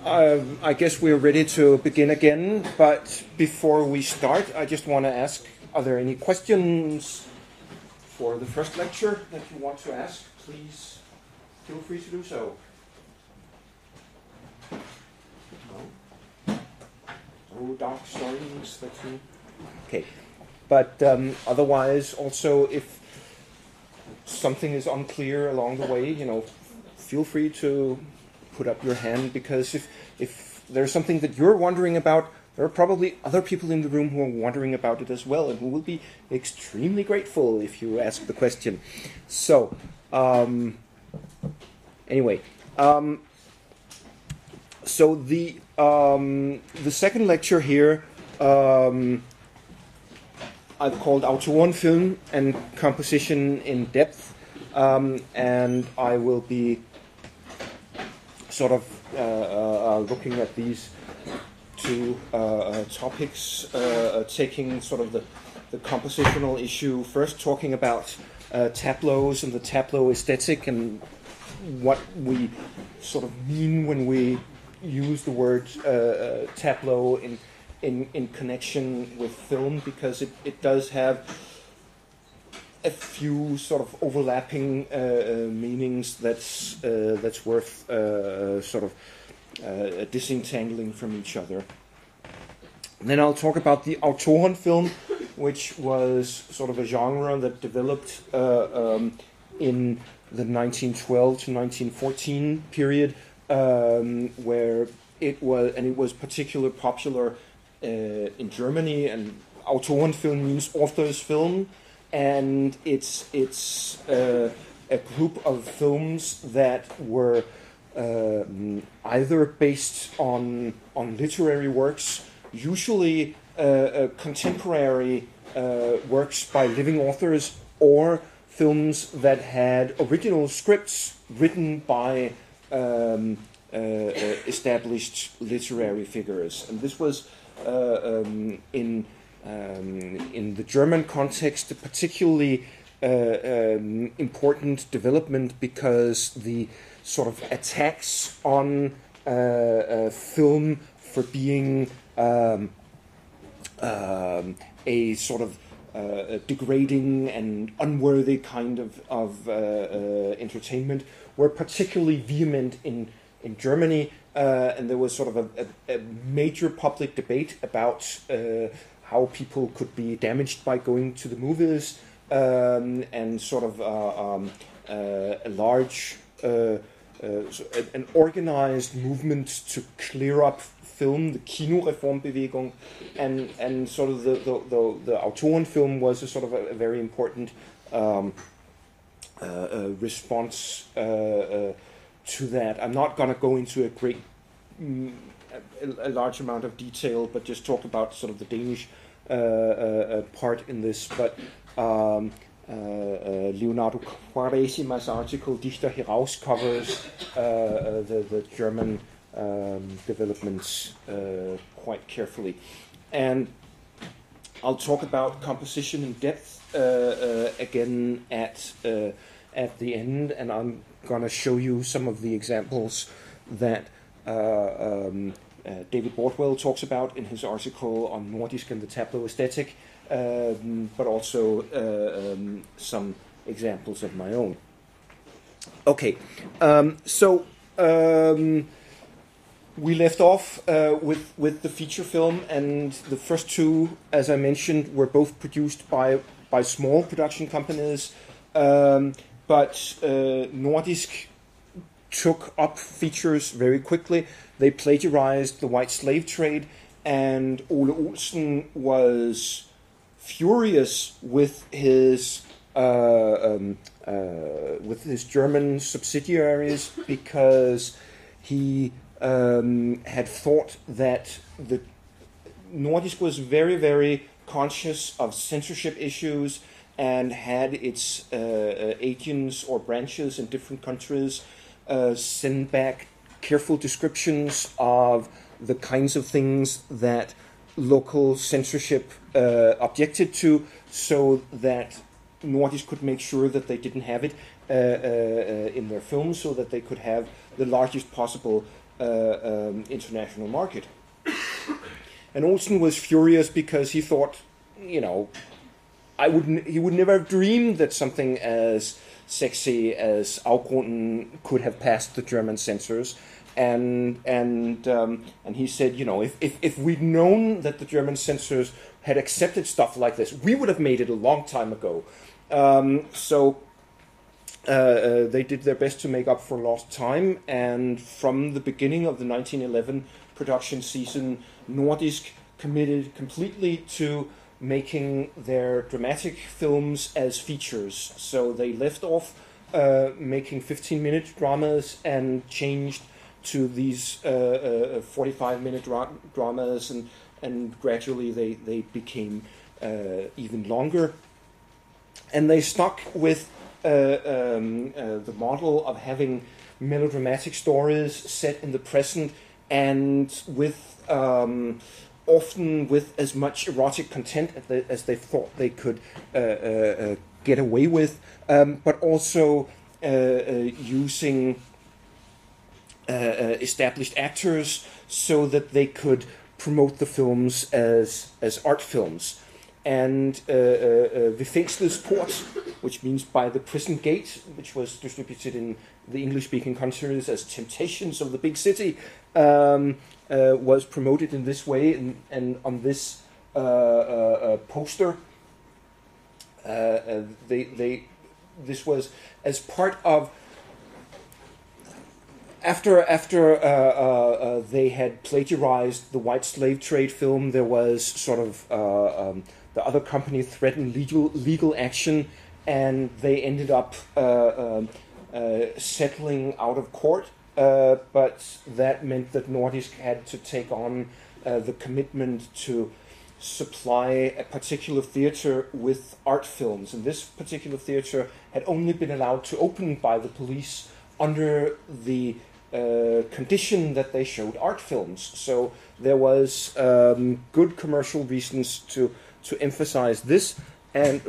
I guess we're ready to begin again, but before we start, I just want to ask, are there any questions for the first lecture that you want to ask? Please feel free to do so. No dark stories that you... Okay, but otherwise also, if something is unclear along the way, feel free to put up your hand, because if there's something that you're wondering about, there are probably other people in the room who are wondering about it as well, and who will be extremely grateful if you ask the question. So, anyway, so the second lecture here I've called Autorenfilm and Composition in Depth, and I will be sort of looking at these two topics, taking sort of the compositional issue first, talking about tableaus and the tableau aesthetic and what we sort of mean when we use the word tableau in connection with film, because it does have a few sort of overlapping meanings that's worth sort of disentangling from each other. And then I'll talk about the Autorenfilm, which was sort of a genre that developed in the 1912 to 1914 period, where it was particularly popular in Germany. And Autorenfilm means author's film, and it's a group of films that were either based on literary works, usually contemporary works by living authors, or films that had original scripts written by established literary figures. And this was in the German context a particularly important development, because the sort of attacks on film for being a sort of degrading and unworthy kind of entertainment were particularly vehement in Germany, and there was sort of a major public debate about how people could be damaged by going to the movies, and sort of a large an organized movement to clear up film, the Kinoreformbewegung, and sort of the Autorenfilm was a sort of a very important response to that. I'm not going to go into a large amount of detail, but just talk about sort of the Danish part in this. But Leonardo Quaresima's article Dichter heraus covers the German developments quite carefully. And I'll talk about composition in depth again at the end, and I'm going to show you some of the examples that David Bordwell talks about in his article on Nordisk and the tableau aesthetic, but also some examples of my own. Okay, so we left off with the feature film, and the first two, as I mentioned, were both produced by small production companies, but Nordisk took up features very quickly. They plagiarized The White Slave Trade, and Ole Olsen was furious with his German subsidiaries, because he had thought that the Nordisk was very, very conscious of censorship issues and had its agents or branches in different countries send back careful descriptions of the kinds of things that local censorship objected to, so that Nordisk could make sure that they didn't have it in their films, so that they could have the largest possible international market. And Olsen was furious because he thought, you know, he would never have dreamed that something as sexy as Aufgrunden could have passed the German censors. And he said, you know, if we'd known that the German censors had accepted stuff like this, we would have made it a long time ago. So they did their best to make up for lost time, and from the beginning of the 1911 production season, Nordisk committed completely to making their dramatic films as features. So they left off making 15-minute dramas and changed to these 45-minute dramas, and gradually they became even longer. And they stuck with the model of having melodramatic stories set in the present, and with often with as much erotic content as they thought they could get away with, but also using established actors so that they could promote the films as art films. And Ved Fængslets Port, which means by the prison gate, which was distributed in the English-speaking countries as Temptations of the Big City, was promoted in this way. And on this poster, this was as part of, after they had plagiarized the white slave trade film, there was sort of the other company threatened legal action, and they ended up settling out of court. But that meant that Nordisk had to take on the commitment to supply a particular theater with art films. And this particular theater had only been allowed to open by the police under the condition that they showed art films. So there was good commercial reasons to emphasize this. And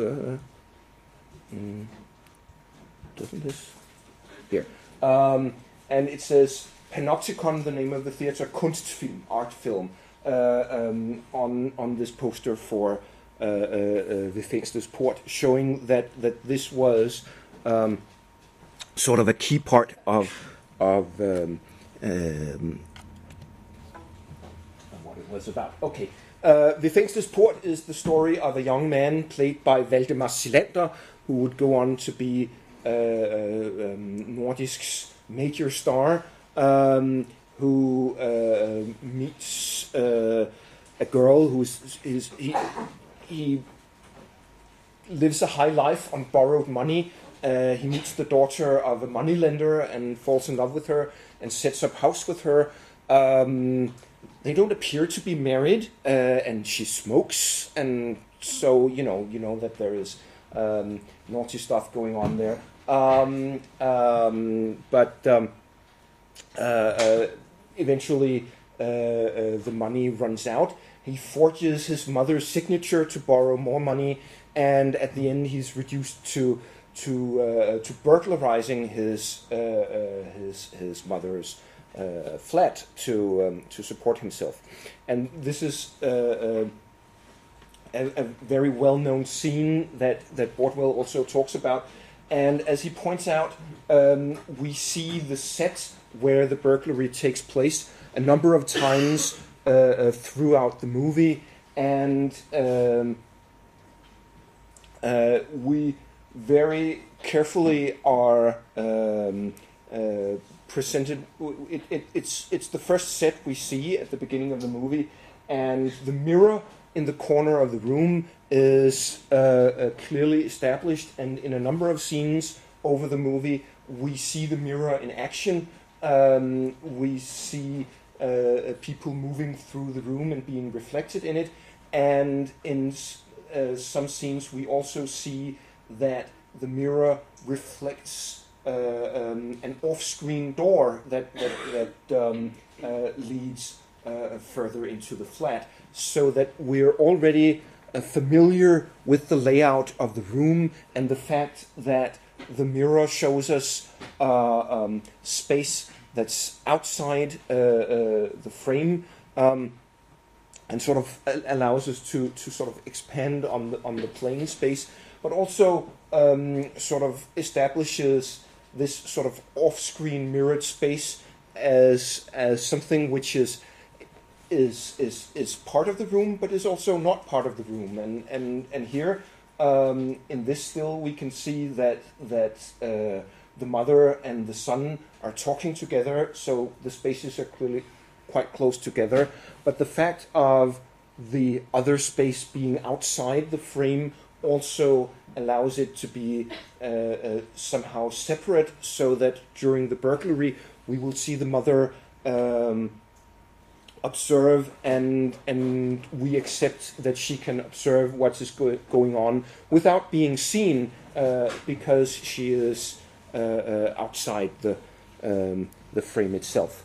doesn't this here? And it says Panopticon, the name of the theater, Kunstfilm, art film, on this poster for Ved Fængslets Port, showing that this was sort of a key part of what it was about. Okay. Ved Fængslets Port is the story of a young man played by Valdemar Silander, who would go on to be Nordisk's major star, who meets a girl he lives a high life on borrowed money. He meets the daughter of a moneylender and falls in love with her and sets up house with her. They don't appear to be married, and she smokes, and so you know that there is naughty stuff going on there. But eventually the money runs out. He forges his mother's signature to borrow more money, and at the end he's reduced to burglarizing his mother's flat to support himself. And this is a very well-known scene that Bordwell also talks about. And as he points out, we see the set where the burglary takes place a number of times throughout the movie, and we very carefully are presented. It's the first set we see at the beginning of the movie, and the mirror in the corner of the room is clearly established, and in a number of scenes over the movie we see the mirror in action. We see people moving through the room and being reflected in it, and in some scenes we also see that the mirror reflects an off-screen door that leads further into the flat, so that we're already familiar with the layout of the room and the fact that the mirror shows us space that's outside the frame, and sort of allows us to sort of expand on the plane space, but also sort of establishes this sort of off-screen mirrored space as something which is part of the room, but is also not part of the room. And here in this still, we can see that the mother and the son are talking together, so the spaces are clearly quite close together. But the fact of the other space being outside the frame also allows it to be somehow separate, so that during the burglary we will see the mother observe, and we accept that she can observe what is going on without being seen, because she is outside the frame itself.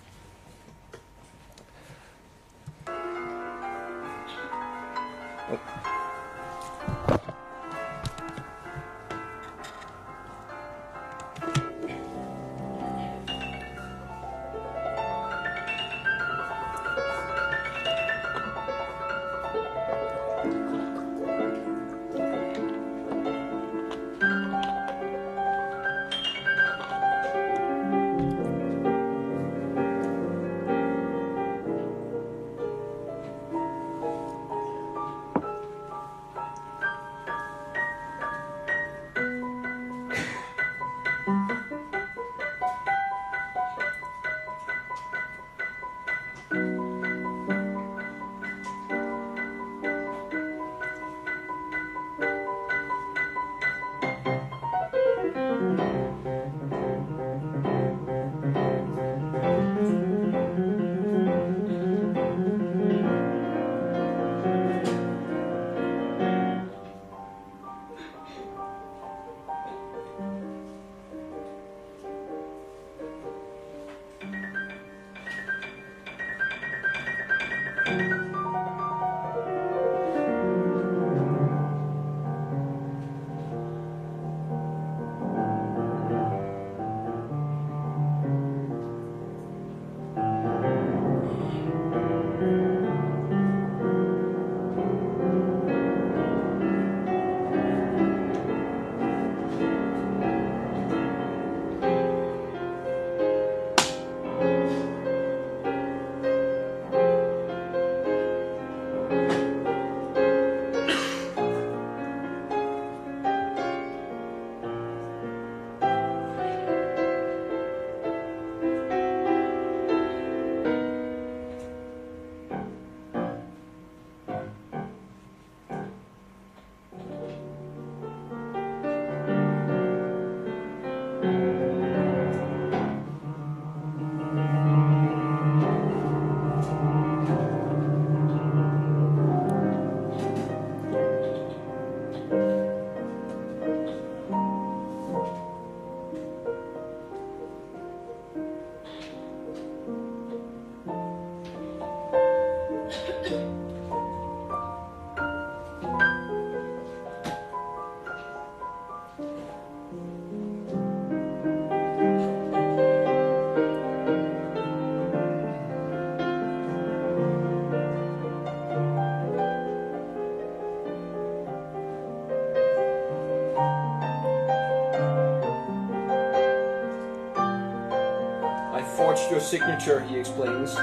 Forged your signature, he explains.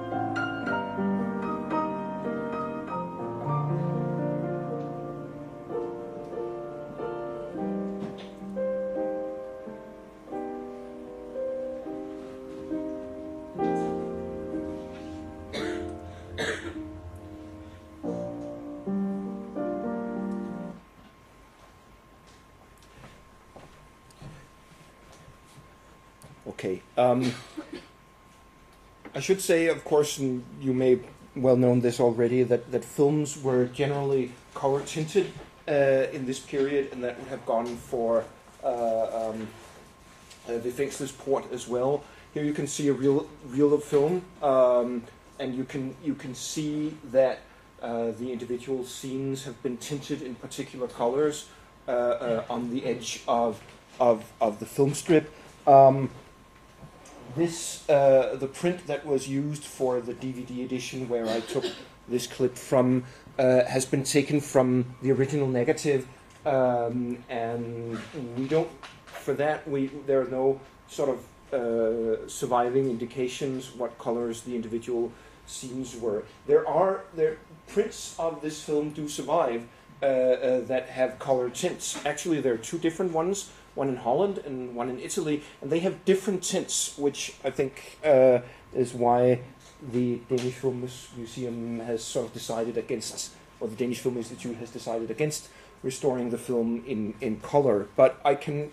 Okay. I should say, of course, and you may well know this already, that films were generally color tinted in this period, and that would have gone for the Fængselsport as well. Here you can see a reel of film, and you can see that the individual scenes have been tinted in particular colors on the edge of the film strip. this the print that was used for the DVD edition, where I took this clip from, has been taken from the original negative, and we don't. For that, there are no sort of surviving indications what colors the individual scenes were. There prints of this film do survive that have color tints. Actually, there are two different ones. One in Holland and one in Italy, and they have different tints, which I think is why the Danish Film Museum has sort of decided against, or the Danish Film Institute has decided against restoring the film in color. But I can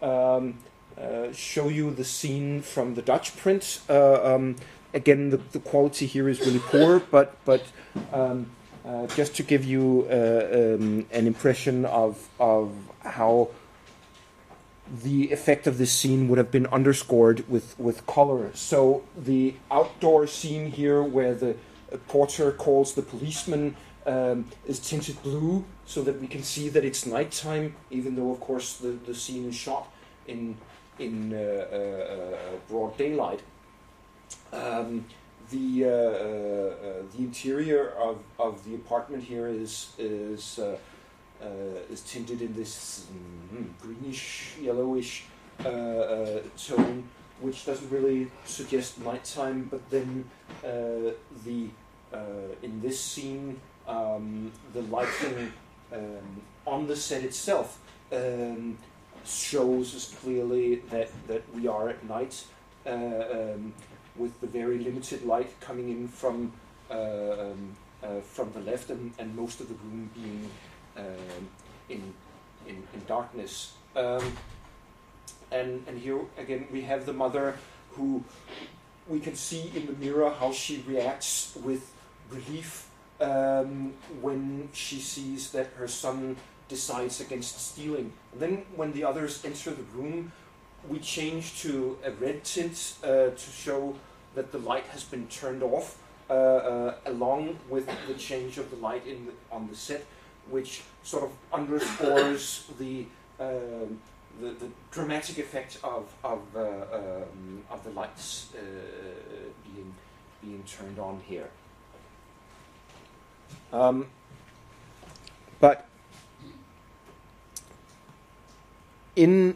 show you the scene from the Dutch print. Again, the quality here is really poor, but just to give you an impression of how the effect of this scene would have been underscored with color. So the outdoor scene here, where the porter calls the policeman, is tinted blue, so that we can see that it's nighttime, even though, of course, the scene is shot in broad daylight. The interior of the apartment here is tinted in this greenish, yellowish tone, which doesn't really suggest nighttime. But then in this scene, the lighting on the set itself shows us clearly that we are at night, with the very limited light coming in from the left, and most of the room being in darkness. And here again we have the mother, who we can see in the mirror how she reacts with relief when she sees that her son decides against stealing. And then when the others enter the room, we change to a red tint to show that the light has been turned off, along with the change of the light on the set, which sort of underscores the dramatic effect of the lights being turned on here. But in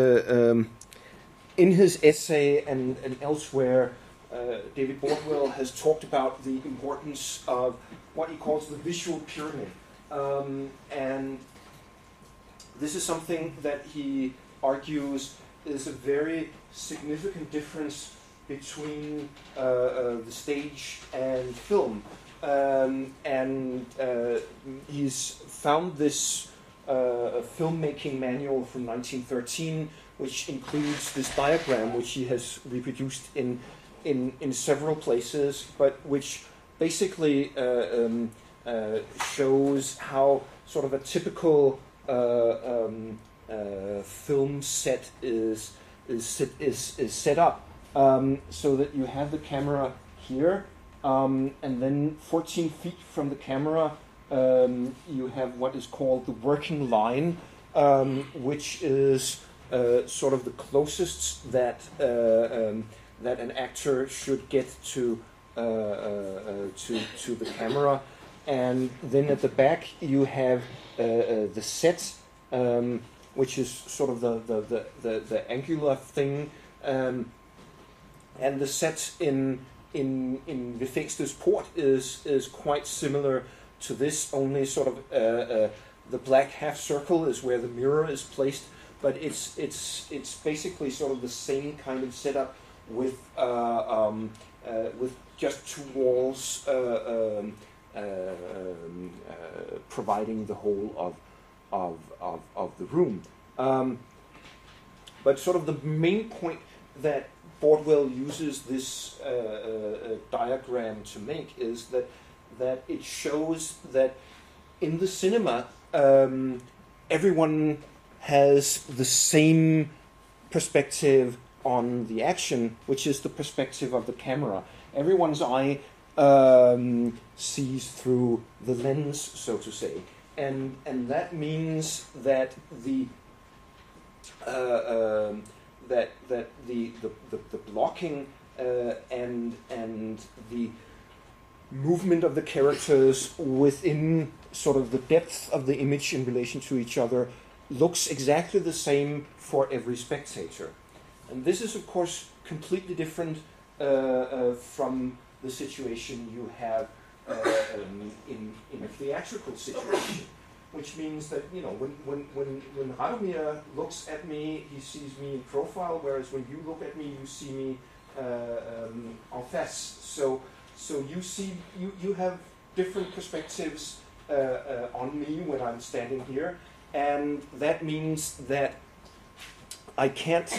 his essay and elsewhere, David Bordwell has talked about the importance of what he calls the visual pyramid. And this is something that he argues is a very significant difference between the stage and film. And he's found this filmmaking manual from 1913, which includes this diagram, which he has reproduced in several places, but which basically shows how sort of a typical film set is set up, so that you have the camera here, and then 14 feet from the camera you have what is called the working line, which is sort of the closest that an actor should get to the camera. And then at the back you have the set, which is sort of the angular thing, and the set in Vefengster's Port is quite similar to this, only sort of the black half circle is where the mirror is placed, but it's basically sort of the same kind of setup with just two walls providing the whole of the room. But sort of the main point that Bordwell uses this diagram to make is that it shows that in the cinema everyone has the same perspective on the action, which is the perspective of the camera. Everyone's eye sees through the lens, so to say, and that means that that the blocking and the movement of the characters within sort of the depth of the image in relation to each other looks exactly the same for every spectator. And this is, of course, completely different from the situation you have in a theatrical situation, which means that, you know, when Radomir looks at me, he sees me in profile, whereas when you look at me, you see me en face. So you have different perspectives on me when I'm standing here, and that means that I can't.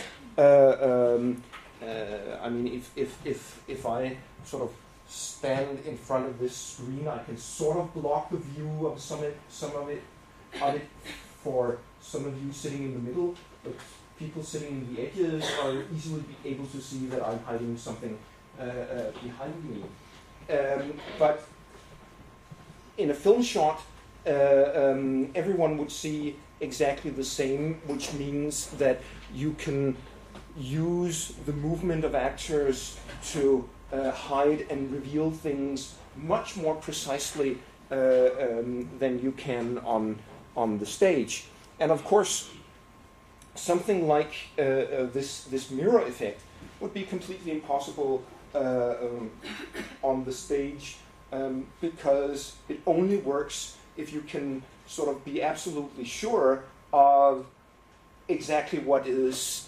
I mean, if I sort of stand in front of this screen, I can sort of block the view of some of it for some of you sitting in the middle, but people sitting in the edges are easily be able to see that I'm hiding something behind me. But in a film shot, everyone would see exactly the same, which means that you can use the movement of actors to hide and reveal things much more precisely than you can on the stage. And of course, something like this mirror effect would be completely impossible on the stage, because it only works if you can sort of be absolutely sure of exactly what is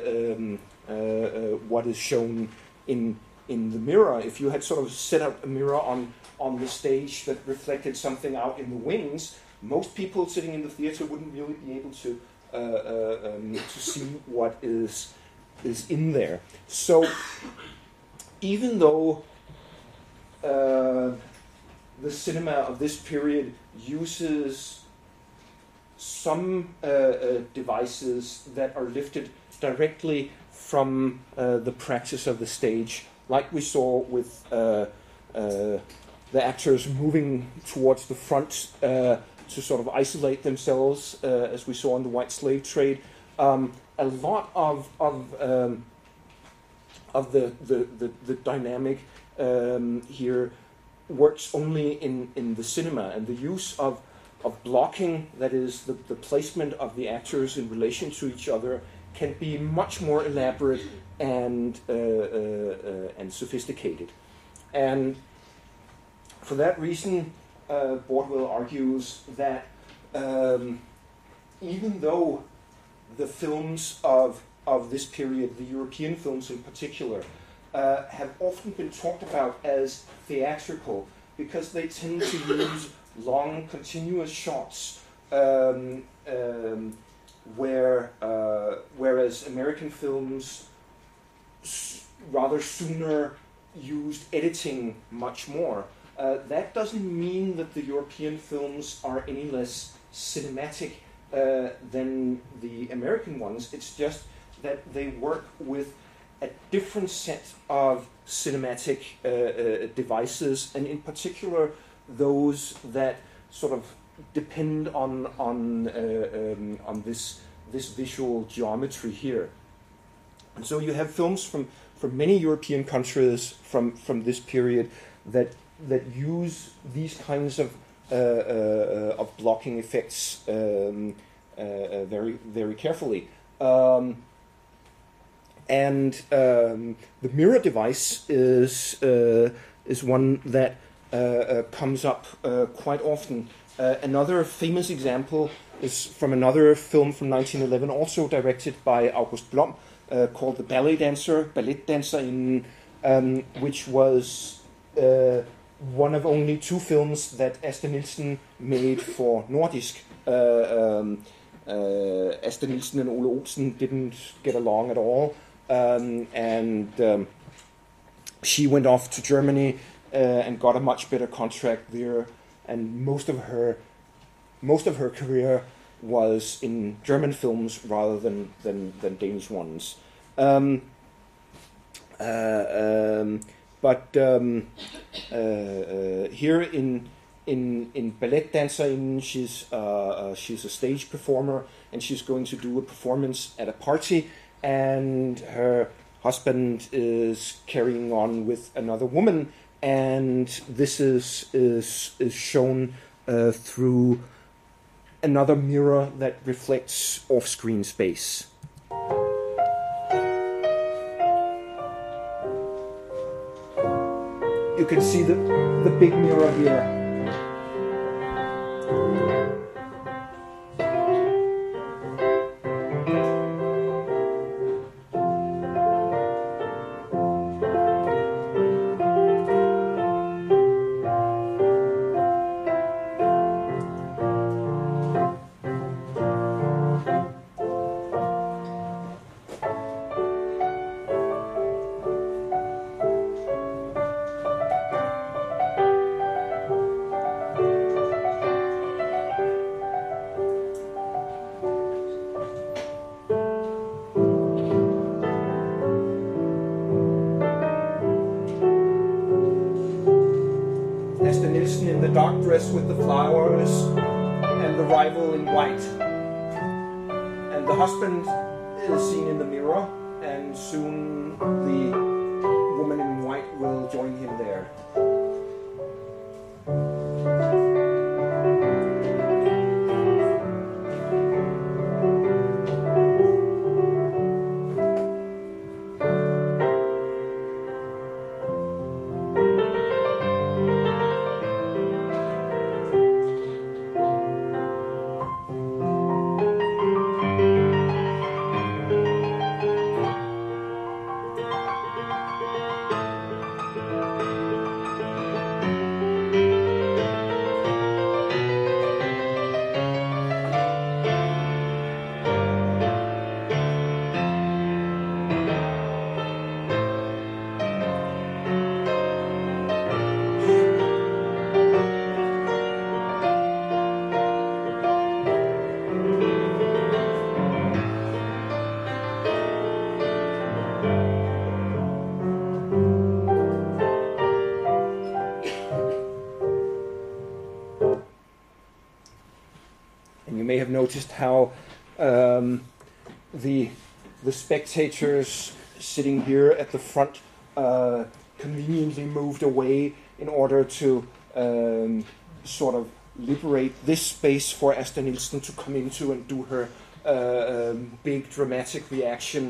shown in the mirror. If you had sort of set up a mirror on the stage that reflected something out in the wings, most people sitting in the theater wouldn't really be able to see what is in there. So even though the cinema of this period uses some devices that are lifted directly from the practice of the stage, like we saw with the actors moving towards the front to sort of isolate themselves, as we saw in the white slave trade. A lot of the dynamic here works only in the cinema, and the use of blocking, that is the placement of the actors in relation to each other, can be much more elaborate and sophisticated. And for that reason, Bordwell argues that even though the films of this period, the European films in particular, have often been talked about as theatrical because they tend to use long, continuous shots, whereas American films rather sooner used editing much more. That doesn't mean that the European films are any less cinematic than the American ones. It's just that they work with a different set of cinematic devices, and in particular those that sort of depend on this visual geometry here. And so you have films from many European countries from this period that use these kinds of blocking effects very, very carefully. And the mirror device is one that comes up quite often. Another famous example is from another film from 1911, also directed by August Blom, called The Ballet Danserinden, which was one of only two films that Asta Nielsen made for Nordisk. Asta Nielsen and Ole Olsen didn't get along at all. And she went off to Germany and got a much better contract there, and most of her career was in German films rather than Danish ones. But here in Ballet Danserinden, she's a stage performer, and she's going to do a performance at a party. and her husband is carrying on with another woman, and this is shown through another mirror that reflects off-screen space. You can see the big mirror here. In the dark dress with the flowers, and the rival in white. And the husband is seen in the mirror, and soon the woman in white will join him there. And you may have noticed how the spectators sitting here at the front conveniently moved away in order to sort of liberate this space for Asta Nielsen to come into and do her big dramatic reaction.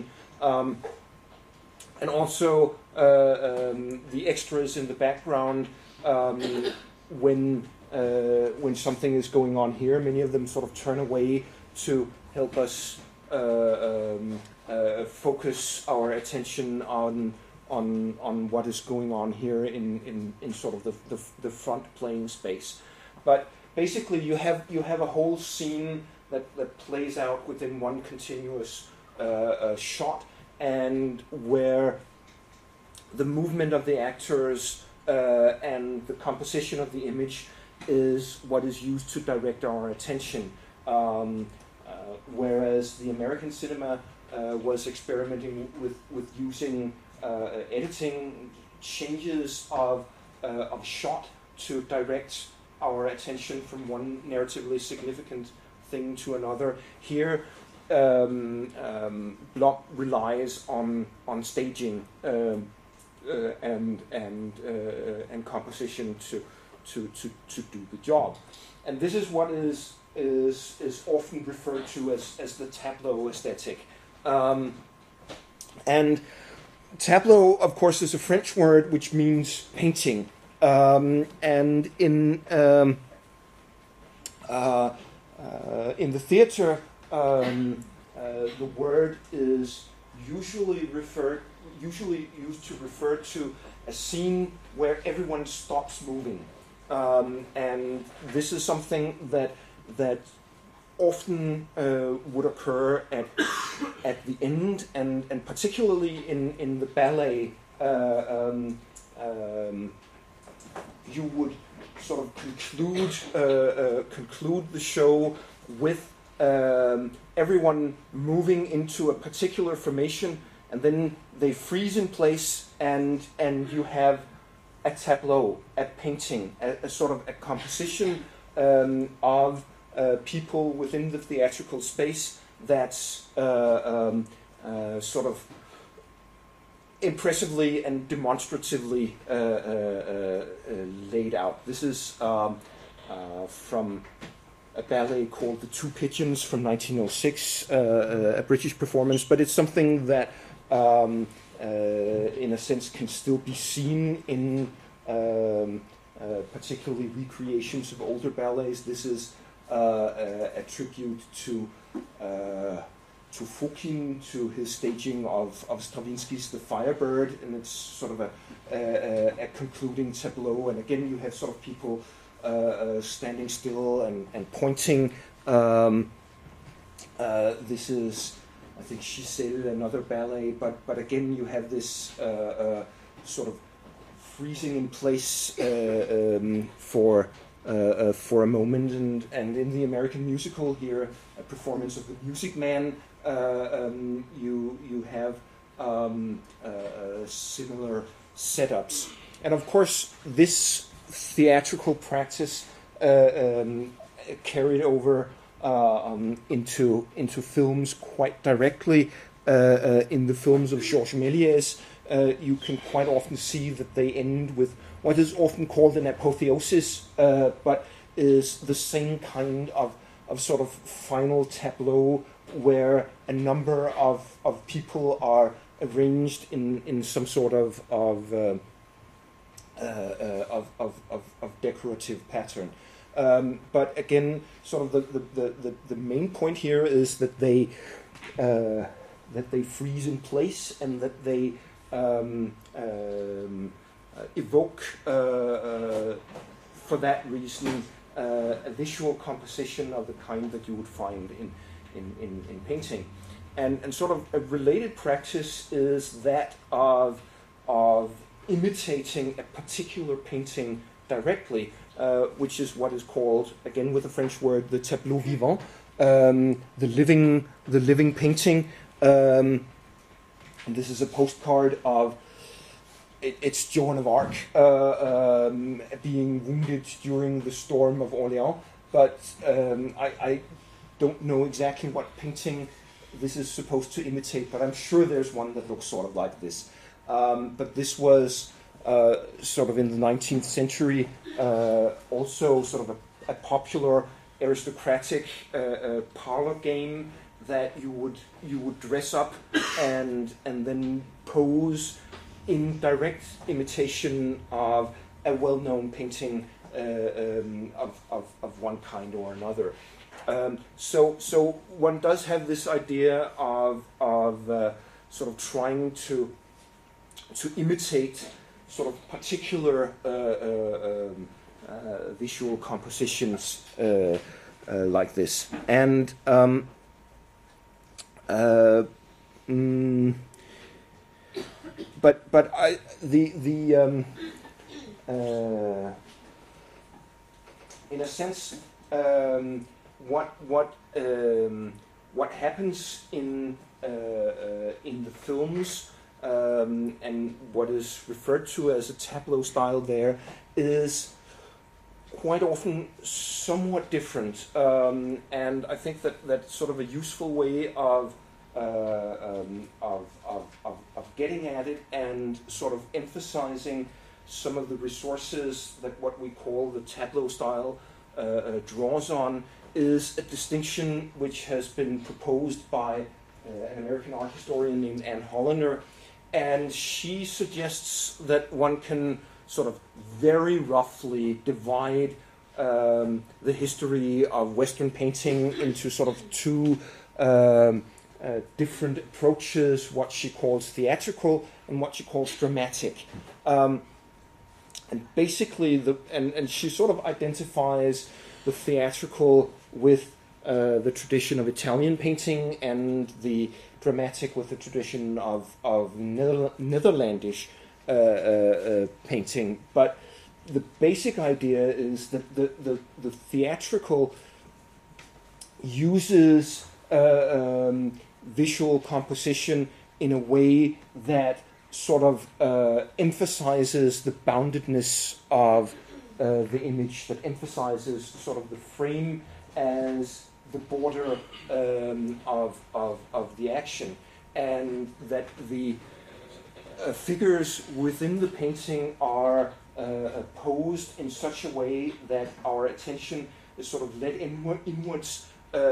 And also the extras in the background when something is going on here, many of them sort of turn away to help us focus our attention on what is going on here in sort of the front playing space. But basically, you have a whole scene that plays out within one continuous shot, and where the movement of the actors and the composition of the image is what is used to direct our attention. Whereas the American cinema was experimenting with using editing changes of shot to direct our attention from one narratively significant thing to another. Here, Bloch relies on staging and composition to do the job, and this is what is often referred to as the tableau aesthetic. And tableau, of course, is a French word which means painting, and in the theater, the word is usually used to refer to a scene where everyone stops moving, and this is something that often would occur at the end, and particularly in the ballet, you would sort of conclude the show with everyone moving into a particular formation, and then they freeze in place, and you have a tableau, a painting, a sort of a composition of people within the theatrical space that's sort of impressively and demonstratively laid out. This is from a ballet called The Two Pigeons from 1906, a British performance, but it's something that, in a sense, can still be seen in particularly recreations of older ballets. This is a tribute to Fokine, to his staging of Stravinsky's The Firebird, and it's sort of a concluding tableau. And again, you have sort of people standing still and pointing. This is, I think, Giselle, another ballet, but again, you have this sort of freezing in place for a moment, and in the American musical here, a performance of The Music Man, you have similar setups, and of course this theatrical practice carried over into films quite directly. In the films of Georges Méliès, you can quite often see that they end with what is often called an apotheosis, but is the same kind of sort of final tableau where a number of people are arranged in some sort of decorative pattern. But again, sort of the main point here is that they freeze in place and that they evoke, for that reason, a visual composition of the kind that you would find in painting. And sort of a related practice is that of imitating a particular painting directly, which is what is called, again with the French word, the tableau vivant, the living painting. And this is a postcard of it's Joan of Arc being wounded during the storm of Orléans, but I don't know exactly what painting this is supposed to imitate, but I'm sure there's one that looks sort of like this. But this was sort of in the 19th century, also sort of a popular aristocratic parlor game that you would dress up and then pose in direct imitation of a well-known painting of one kind or another. So one does have this idea of sort of trying to imitate sort of particular visual compositions like this, and but in a sense, what happens in the films and what is referred to as a tableau style there is quite often somewhat different, and I think that's sort of a useful way of getting at it and sort of emphasizing some of the resources that what we call the tableau style draws on, is a distinction which has been proposed by an American art historian named Anne Hollander, and she suggests that one can sort of very roughly divide the history of Western painting into sort of two different approaches, what she calls theatrical and what she calls dramatic. And basically, and she sort of identifies the theatrical with the tradition of Italian painting and the dramatic with the tradition of Netherlandish painting. But the basic idea is that the theatrical uses visual composition in a way that sort of emphasizes the boundedness of the image, that emphasizes sort of the frame as the border of the action. and that the figures within the painting are posed in such a way that our attention is sort of led inwards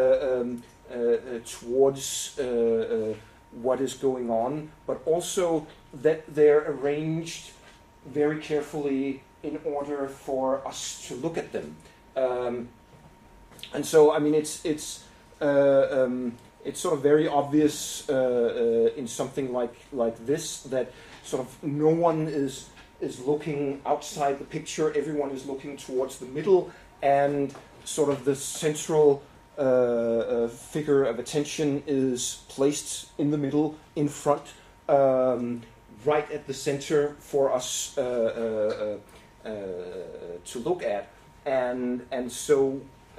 towards what is going on, but also that they're arranged very carefully in order for us to look at them. And so, I mean, it's sort of very obvious in something like this that sort of no one is looking outside the picture. Everyone is looking towards the middle, and sort of the central figure of attention is placed in the middle, in front, right at the center for us to look at, and so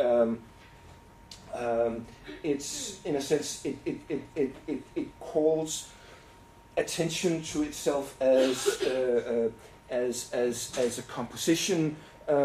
it's, in a sense, it calls attention to itself as a composition,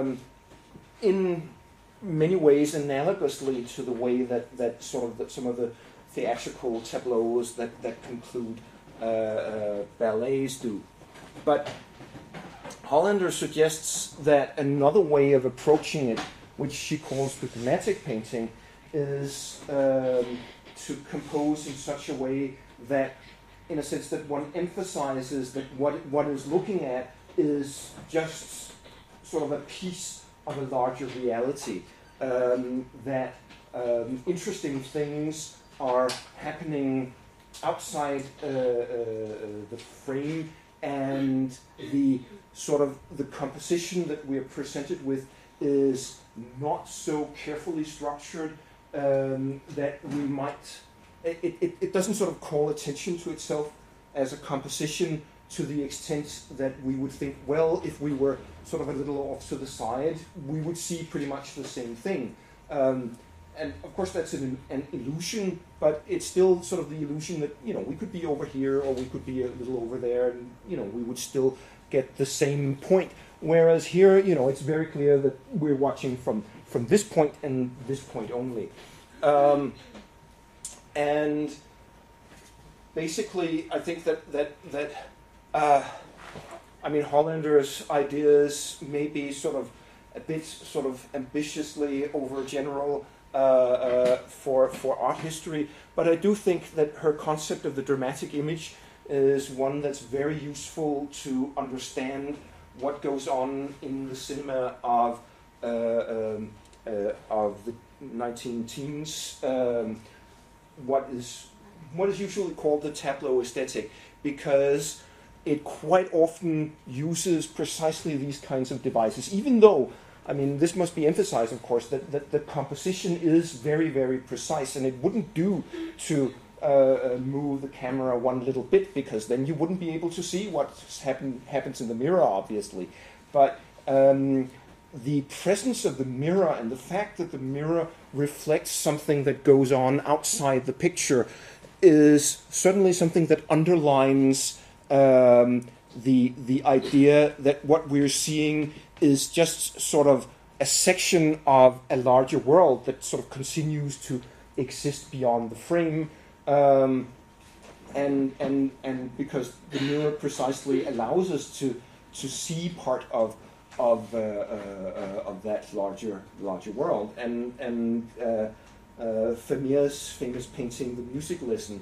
in many ways analogously to the way that some of the theatrical tableaus that conclude ballets do. But Hollander suggests that another way of approaching it, which she calls the dramatic painting, is to compose in such a way that, in a sense, that one emphasizes that what one is looking at is just sort of a piece of a larger reality, that interesting things are happening outside the frame, and the sort of the composition that we are presented with is not so carefully structured that we might, it doesn't sort of call attention to itself as a composition to the extent that we would think, well, if we were sort of a little off to the side, we would see pretty much the same thing. And of course that's an illusion, but it's still sort of the illusion that, you know, we could be over here or we could be a little over there, and, you know, we would still get the same point. Whereas here, you know, it's very clear that we're watching from this point and this point only. And basically, I think that I mean, Hollander's ideas may be sort of a bit sort of ambitiously overgeneral for art history, but I do think that her concept of the dramatic image is one that's very useful to understand what goes on in the cinema of the 19 teens, what is usually called the tableau aesthetic, because it quite often uses precisely these kinds of devices, even though, I mean, this must be emphasized, of course, that the composition is very, very precise, and it wouldn't do to move the camera one little bit, because then you wouldn't be able to see what happens in the mirror, obviously. But the presence of the mirror and the fact that the mirror reflects something that goes on outside the picture is certainly something that underlines the idea that what we're seeing is just sort of a section of a larger world that sort of continues to exist beyond the frame, and because the mirror precisely allows us to see part of that larger world. And Vermeer's famous painting, The Music Lesson,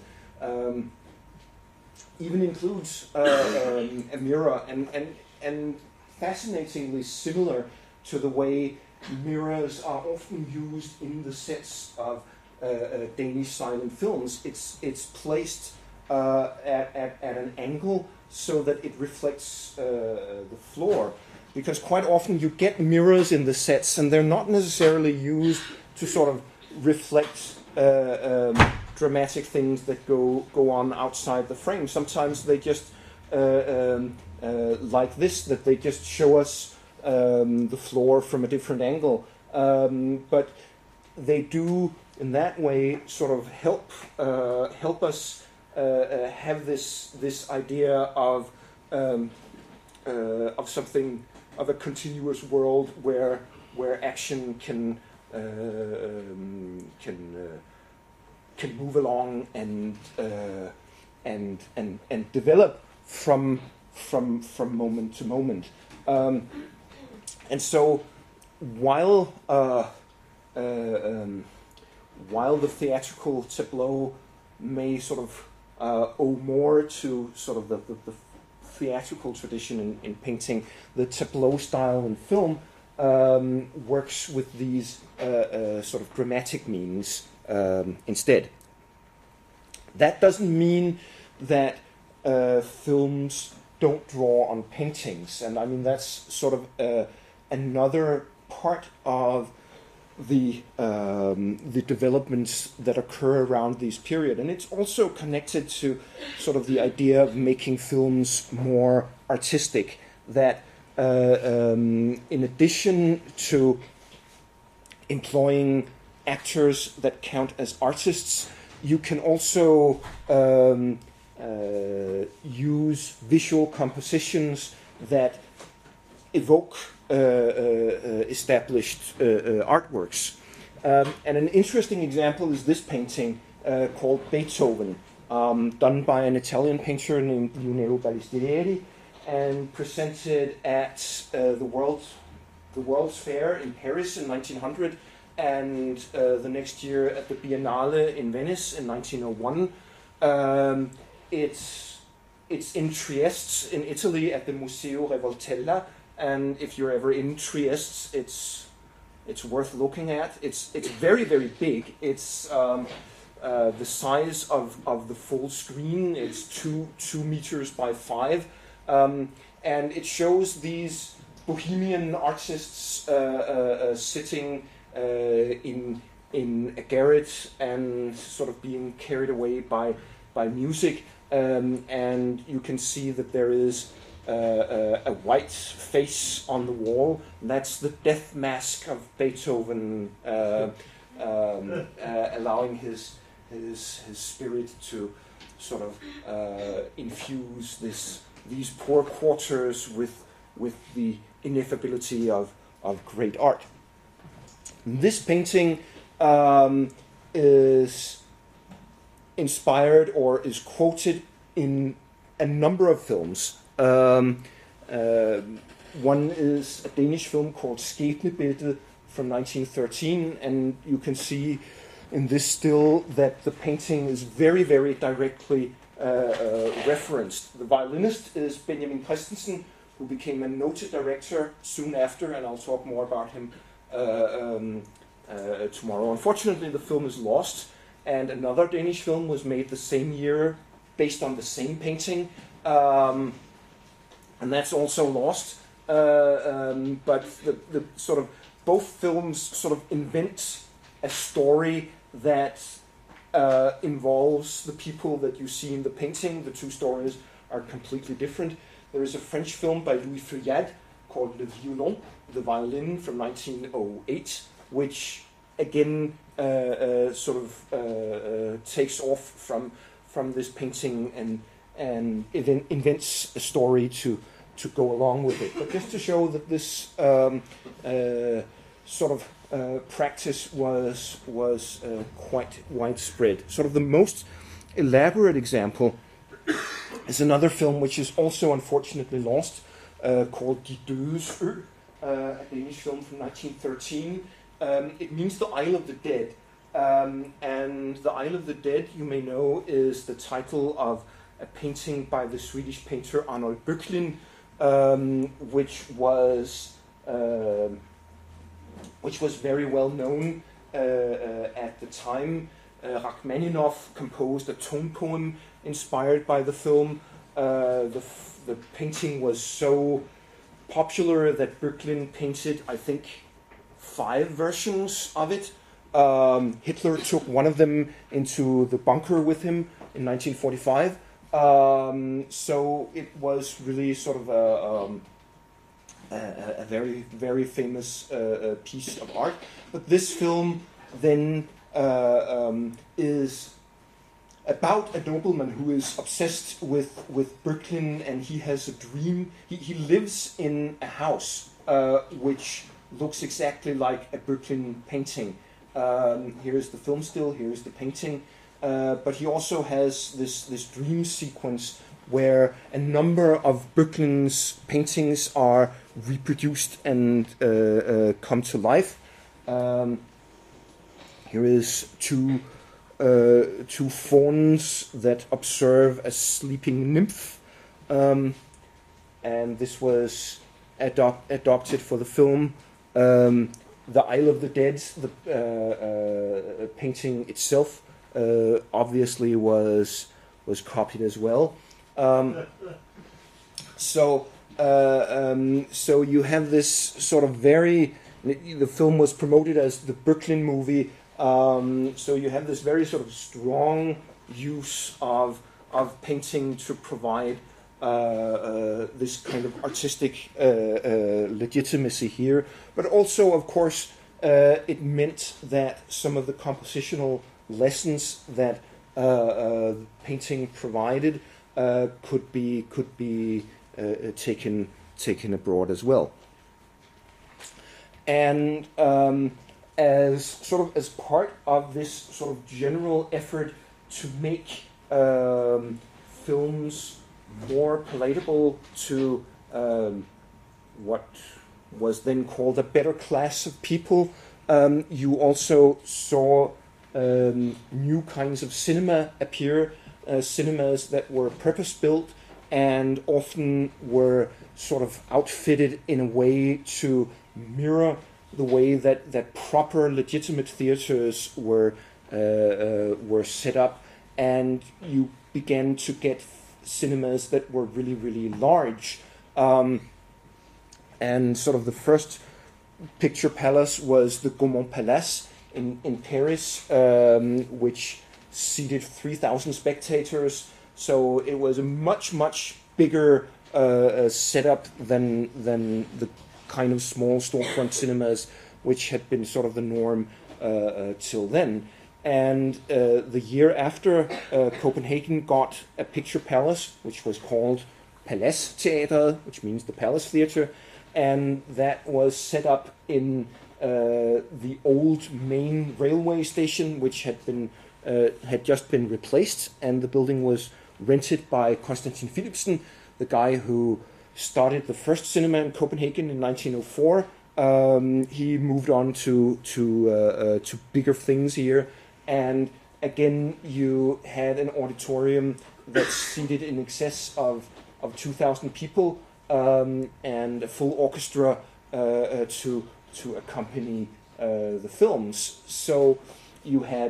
even includes a mirror, and fascinatingly similar to the way mirrors are often used in the sets of Danish silent films. It's placed at an angle so that it reflects the floor, because quite often you get mirrors in the sets and they're not necessarily used to sort of reflect dramatic things that go on outside the frame. Sometimes they just like this, that they just show us the floor from a different angle, but they do in that way sort of help us have this idea of something, of a continuous world where action can move along and and develop from moment to moment. And so while the theatrical tableau may sort of owe more to sort of the theatrical tradition in painting, the tableau style in film works with these sort of dramatic means instead. That doesn't mean that films don't draw on paintings, and I mean that's sort of another part of the developments that occur around this period, and it's also connected to sort of the idea of making films more artistic. That in addition to employing actors that count as artists, you can also use visual compositions that evoke established artworks. And an interesting example is this painting called Beethoven, done by an Italian painter named Lionel Balistrieri, and presented at the World's Fair in Paris in 1900, and the next year at the Biennale in Venice in 1901. It's in Trieste in Italy at the Museo Revoltella, and if you're ever in Trieste, it's worth looking at. It's very, very big. It's the size of the full screen. It's 2 meters by 5, and it shows these bohemian artists sitting in a garret and sort of being carried away by music, and you can see that there is a white face on the wall. That's the death mask of Beethoven, allowing his spirit to sort of infuse these poor quarters with the ineffability of great art. This painting is inspired or is quoted in a number of films. One is a Danish film called Skæbnebæltet from 1913, and you can see in this still that the painting is very, very directly referenced. The violinist is Benjamin Christensen, who became a noted director soon after, and I'll talk more about him tomorrow. Unfortunately, the film is lost, and another Danish film was made the same year based on the same painting, and that's also lost. But the sort of both films sort of invent a story that involves the people that you see in the painting. The two stories are completely different. There is a French film by Louis Feuillade called Le Violon, The Violin, from 1908, which again sort of takes off from this painting and invents a story to go along with it. But just to show that this sort of practice was quite widespread. Sort of the most elaborate example is another film which is also unfortunately lost, called De Dødes Ø, a Danish film from 1913. It means the Isle of the Dead. And the Isle of the Dead, you may know, is the title of a painting by the Swedish painter Arnold Böcklin, which was very well known at the time. Rachmaninoff composed a tone poem inspired by the film. The painting was so popular that Böcklin painted, I think, 5 versions of it. Hitler took one of them into the bunker with him in 1945. So it was really sort of a very, very famous piece of art. But this film then is about a nobleman who is obsessed with Böcklin, and he has a dream. He lives in a house which looks exactly like a Böcklin painting. Here's the film still, here's the painting. but he also has this dream sequence where a number of Böcklin's paintings are reproduced and come to life. Here is two fawns that observe a sleeping nymph, and this was adopted for the film. The Isle of the Dead, the painting itself, obviously was copied as well. So you have this sort of the film was promoted as the Böcklin movie. So you have this very sort of strong use of painting to provide this kind of artistic legitimacy here, but also, of course, it meant that some of the compositional lessons that painting provided could be taken abroad as well. And as part of this sort of general effort to make films more palatable to what was then called a better class of people, you also saw new kinds of cinema appear, cinemas that were purpose-built and often were sort of outfitted in a way to mirror the way that proper legitimate theaters were set up, and you began to get cinemas that were really, really large. And sort of the first picture palace was the Gaumont Palace in Paris, which seated 3,000 spectators. So it was a much, much bigger setup than the kind of small storefront cinemas which had been sort of the norm till then. And the year after, Copenhagen got a picture palace, which was called Palace Theater, which means the Palace Theater, and that was set up in the old main railway station, which had just been replaced, and the building was rented by Konstantin Philipsen, the guy who started the first cinema in Copenhagen in 1904. He moved on to bigger things here, and again you had an auditorium that seated in excess of 2,000 people, and a full orchestra to accompany the films. So you had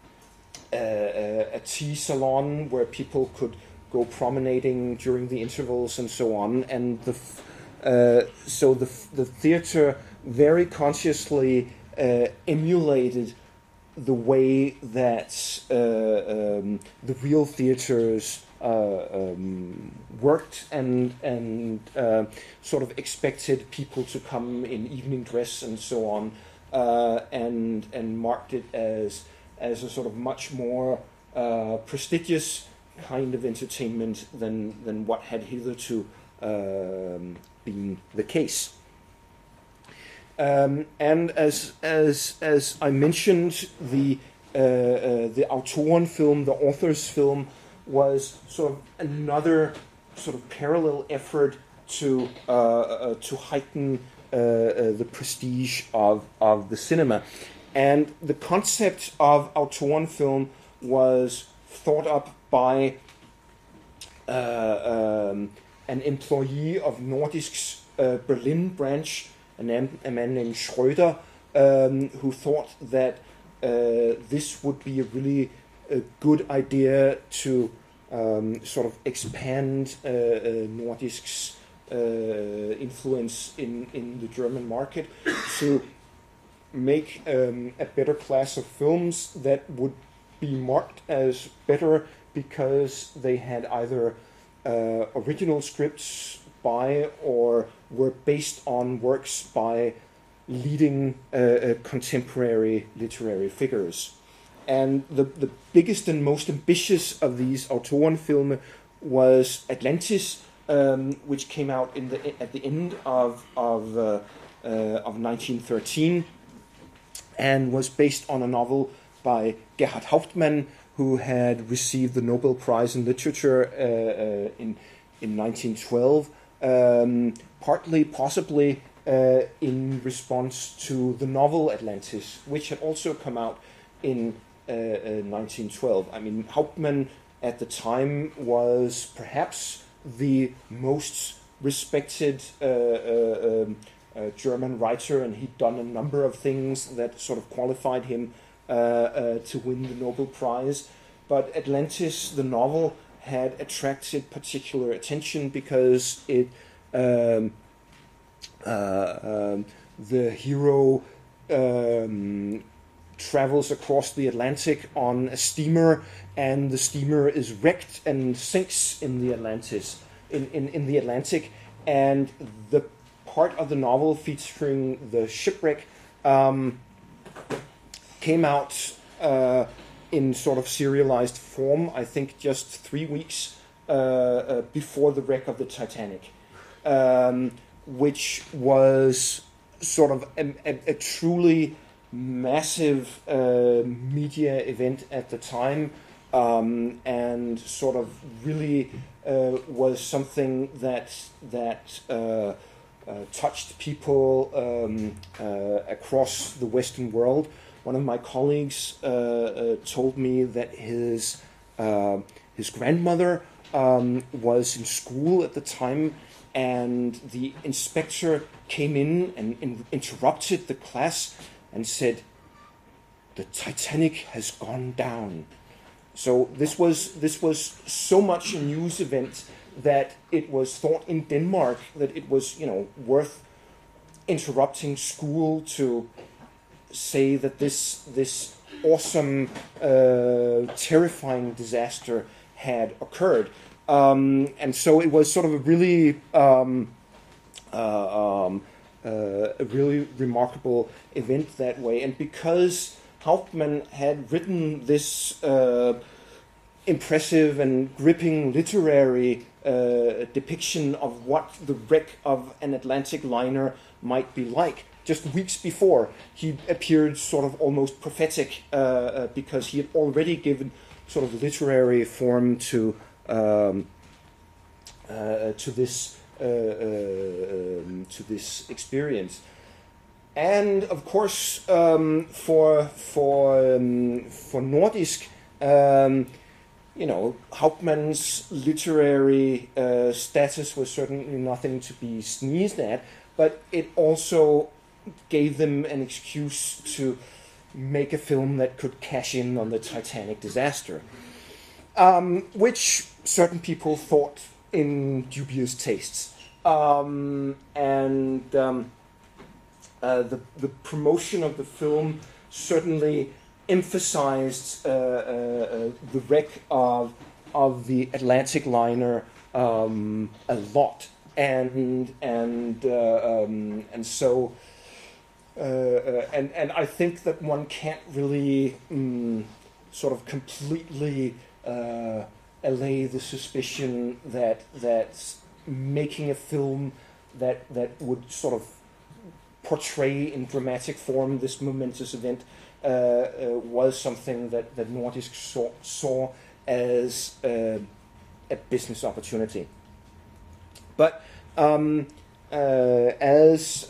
a tea salon where people could go promenading during the intervals and so on, and so the theater very consciously emulated the way that the real theaters worked, and sort of expected people to come in evening dress and so on, and marked it as a sort of much more prestigious kind of entertainment than what had hitherto been the case. And as I mentioned, the Autoren film, the author's film, was sort of another sort of parallel effort to heighten the prestige of the cinema. And the concept of Autoren film was thought up by an employee of Nordisk's Berlin branch, a man named Schröder, who thought that this would be a really good idea to sort of expand Nordisk's influence in the German market, to make a better class of films that would be marked as better because they had either original scripts by or were based on works by leading contemporary literary figures. And the biggest and most ambitious of these Autorenfilme was Atlantis, which came out at the end of 1913, and was based on a novel by Gerhard Hauptmann, who had received the Nobel Prize in Literature in 1912, partly, possibly, in response to the novel Atlantis, which had also come out in 1912. I mean, Hauptmann at the time was perhaps the most respected German writer, and he'd done a number of things that sort of qualified him to win the Nobel Prize. But Atlantis, the novel, had attracted particular attention because it the hero travels across the Atlantic on a steamer, and the steamer is wrecked and sinks in the in the Atlantic, and the part of the novel featuring the shipwreck came out in sort of serialized form, I think just 3 weeks before the wreck of the Titanic, which was sort of a truly massive media event at the time, and sort of really was something that touched people across the Western world. One of my colleagues told me that his grandmother was in school at the time, and the inspector came in and interrupted the class and said, "The Titanic has gone down." So this was so much a news event that it was thought in Denmark that it was, worth interrupting school to say that this awesome, terrifying disaster had occurred. And so it was sort of a really remarkable event that way. And because Hauptmann had written this impressive and gripping literary depiction of what the wreck of an Atlantic liner might be like, just weeks before, he appeared sort of almost prophetic because he had already given sort of literary form to this experience. And of course, for Nordisk, Hauptmann's literary status was certainly nothing to be sneezed at, but it also gave them an excuse to make a film that could cash in on the Titanic disaster, which certain people thought in dubious tastes. The promotion of the film certainly emphasized the wreck of the Atlantic liner a lot, and so I think that one can't really sort of completely allay the suspicion that making a film that would sort of portray in dramatic form this momentous event was something that Nordisk saw as a business opportunity. But as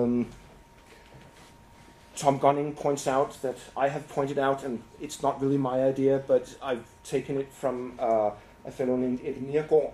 Tom Gunning points out, that I have pointed out, and it's not really my idea, but I've taken it from a fellow named Eddie Neergaard,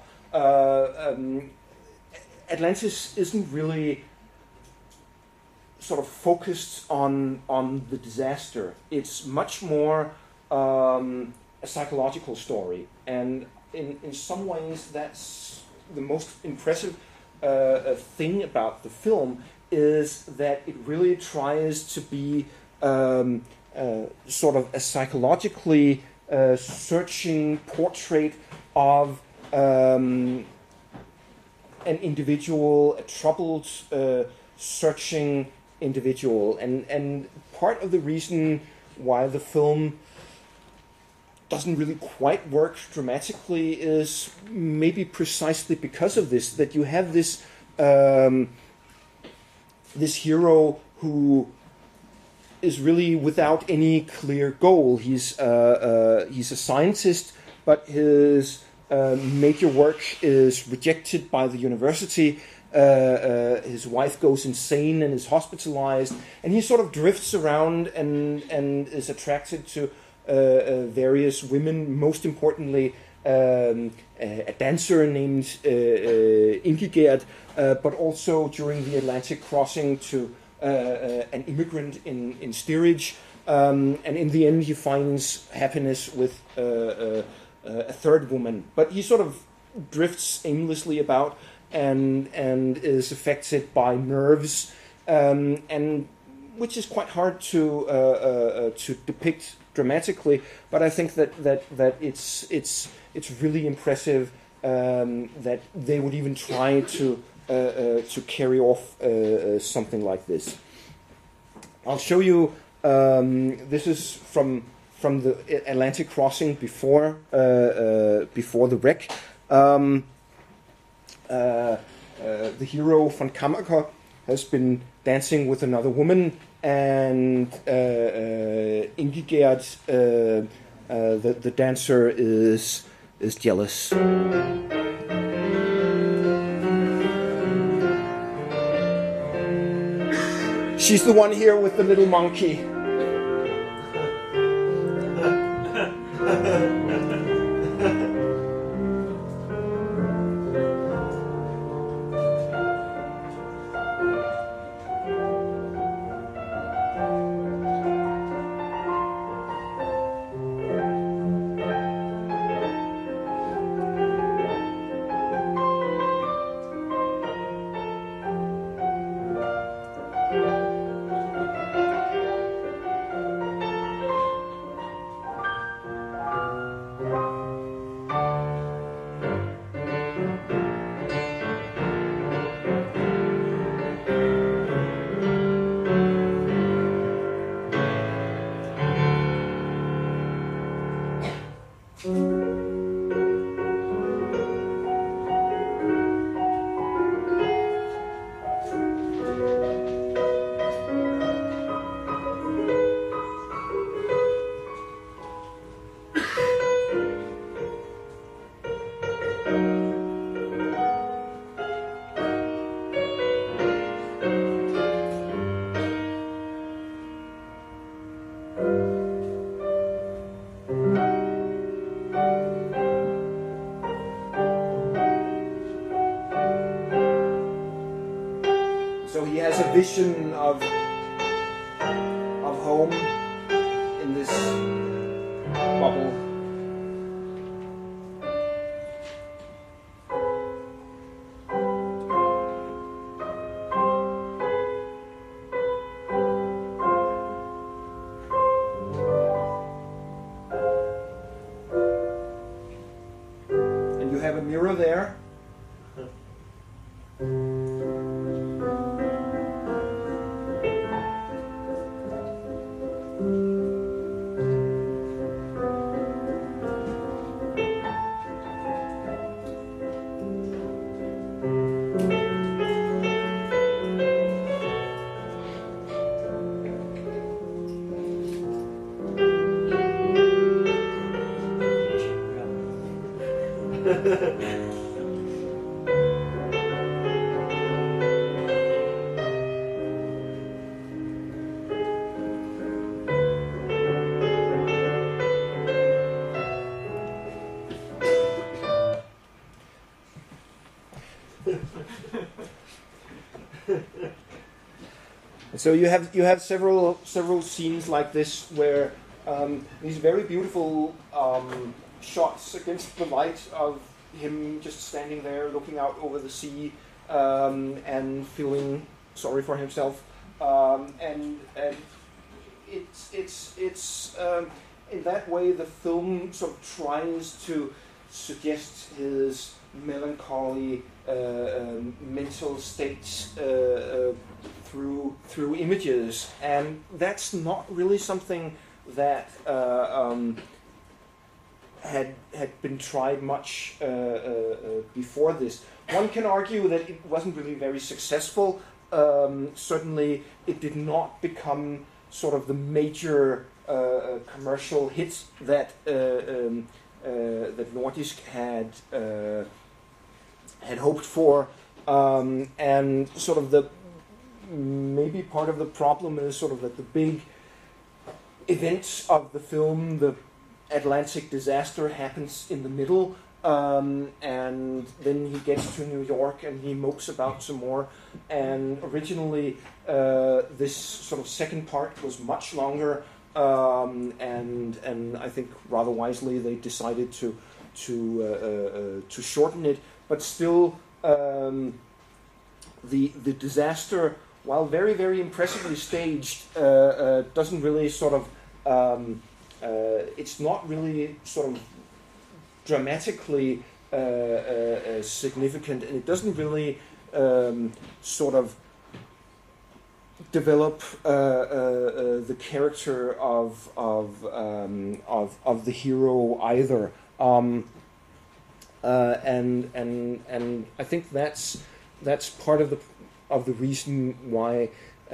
Atlantis isn't really sort of focused on the disaster. It's much more a psychological story, and in some ways that's the most impressive thing about the film, is that it really tries to be sort of a psychologically searching portrait of an individual, a troubled, searching individual. And part of the reason why the film doesn't really quite work dramatically is maybe precisely because of this, that you have this this hero who is really without any clear goal. He's a scientist, but his major work is rejected by the university. His wife goes insane and is hospitalized, and he sort of drifts around and is attracted to various women, most importantly a dancer named Ingigerd, but also during the Atlantic crossing to an immigrant in steerage, and in the end he finds happiness with a third woman. But he sort of drifts aimlessly about and is affected by nerves, and which is quite hard to depict dramatically. But I think that it's really impressive that they would even try to carry off something like this. I'll show you. This is from the Atlantic crossing before the wreck. The hero von Kammacher has been dancing with another woman, and Ingigerd, the dancer, is jealous. She's the one here with the little monkey. So he has a vision of home in this bubble. And you have a mirror there. So you have several scenes like this where these very beautiful shots against the light of him just standing there looking out over the sea and feeling sorry for himself, and it's in that way the film sort of tries to suggest his melancholy mental states through images, and that's not really something that had been tried much before this. One can argue that it wasn't really very successful. Certainly, it did not become sort of the major commercial hits that that Nordisk had hoped for, and sort of the maybe part of the problem is sort of that the big events of the film, the Atlantic disaster, happens in the middle, and then he gets to New York and he mopes about some more. And originally, this sort of second part was much longer, and I think rather wisely they decided to shorten it. But still, the disaster, while very, very impressively staged, doesn't really sort of it's not really sort of dramatically significant, and it doesn't really sort of develop the character of the hero either. And I think that's part of the reason why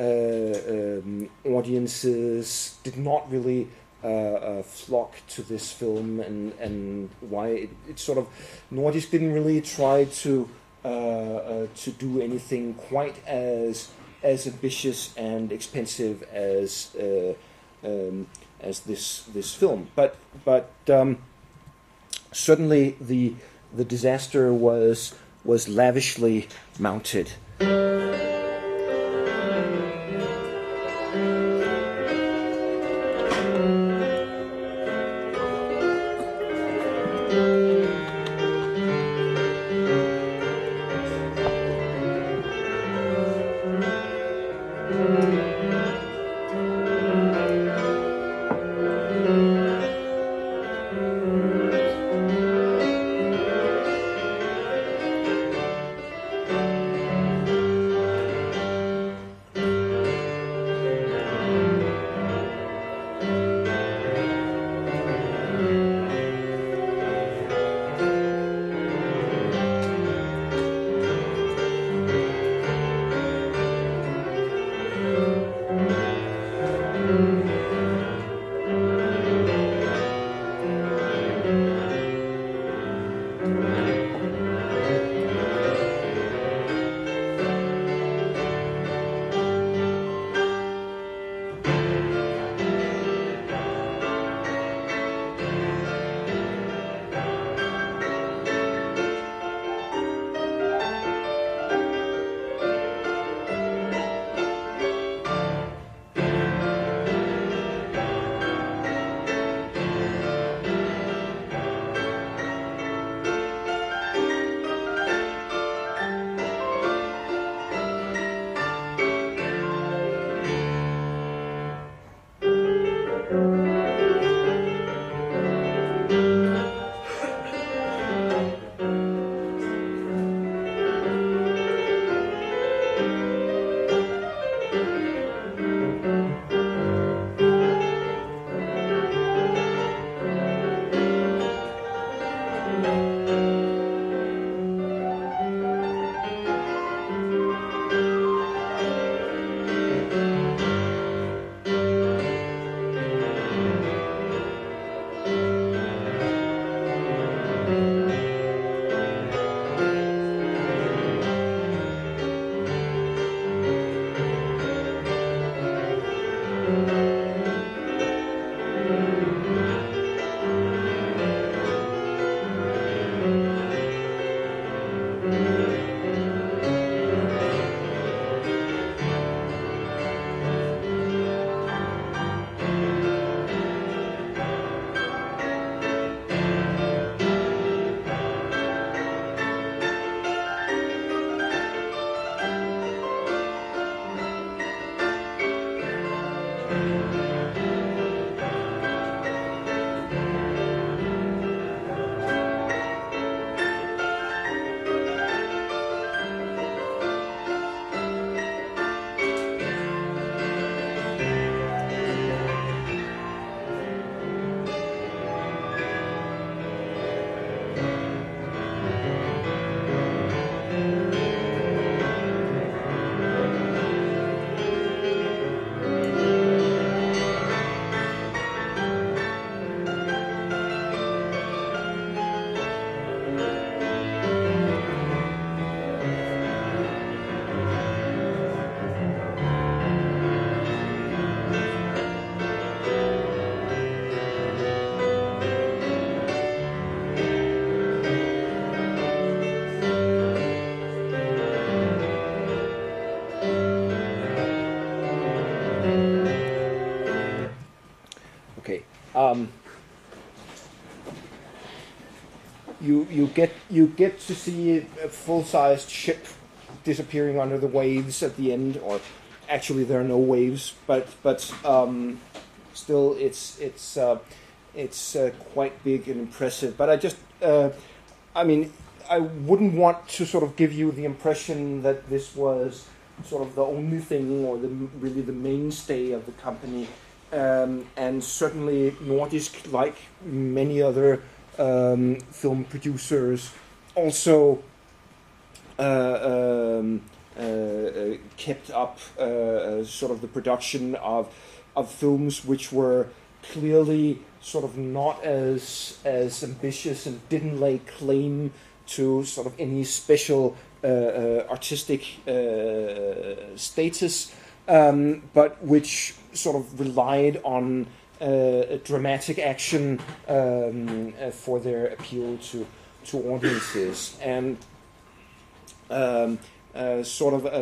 audiences did not really flock to this film, and why it sort of Nordisk didn't really try to do anything quite as ambitious and expensive as this film. But certainly the disaster was lavishly mounted. Okay. You get to see a full-sized ship disappearing under the waves at the end, or actually there are no waves, but still it's quite big and impressive. But I mean, I wouldn't want to sort of give you the impression that this was sort of the only thing or really the mainstay of the company. And certainly Nordisk, like many other film producers, also kept up sort of the production of films which were clearly sort of not as ambitious and didn't lay claim to sort of any special artistic status, but which sort of relied on dramatic action for their appeal to audiences, and sort of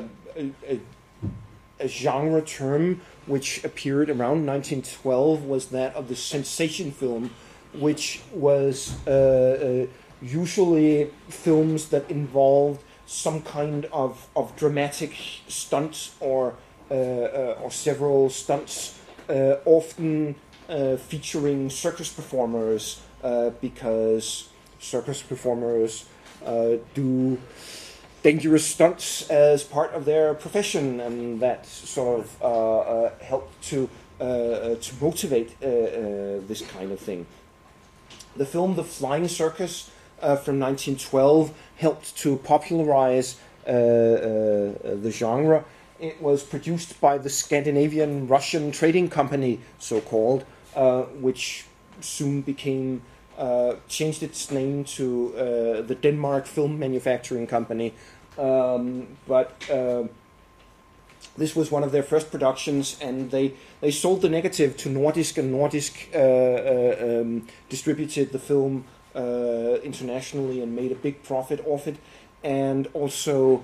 a genre term which appeared around 1912 was that of the sensation film, which was usually films that involved some kind of dramatic stunt or several stunts, often featuring circus performers, because circus performers do dangerous stunts as part of their profession, and that sort of helped to motivate this kind of thing. The film The Flying Circus from 1912 helped to popularize the genre. It was produced by the Scandinavian-Russian Trading Company, so-called, which soon became changed its name to the Denmark Film Manufacturing Company. But this was one of their first productions, and they sold the negative to Nordisk, and Nordisk distributed the film internationally and made a big profit off it, and also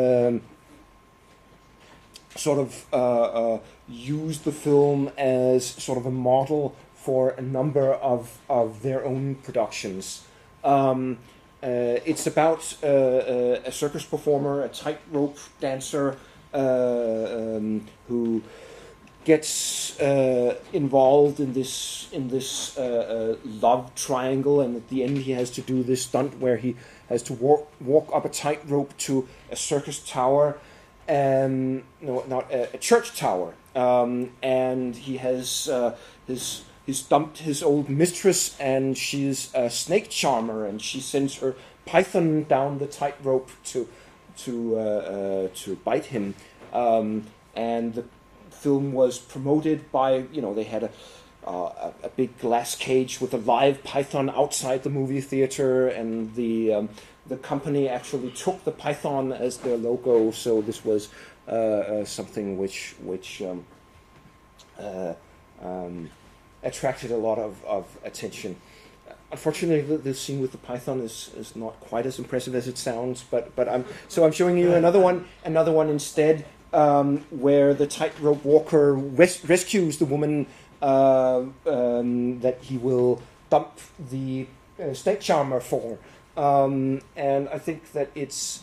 sort of used the film as sort of a model for a number of their own productions. It's about a circus performer, a tightrope dancer, who gets involved in this love triangle, and at the end he has to do this stunt where he has to walk up a tightrope to a circus tower, and no, not a church tower, and he has he's dumped his old mistress, and she's a snake charmer, and she sends her python down the tightrope to bite him, and the film was promoted by, they had a big glass cage with a live python outside the movie theater, and the company actually took the python as their logo. So this was something which attracted a lot of attention. Unfortunately, the scene with the python is not quite as impressive as it sounds. But I'm showing you another one instead, where the tightrope walker rescues the woman that he will dump the snake charmer for, and I think that it's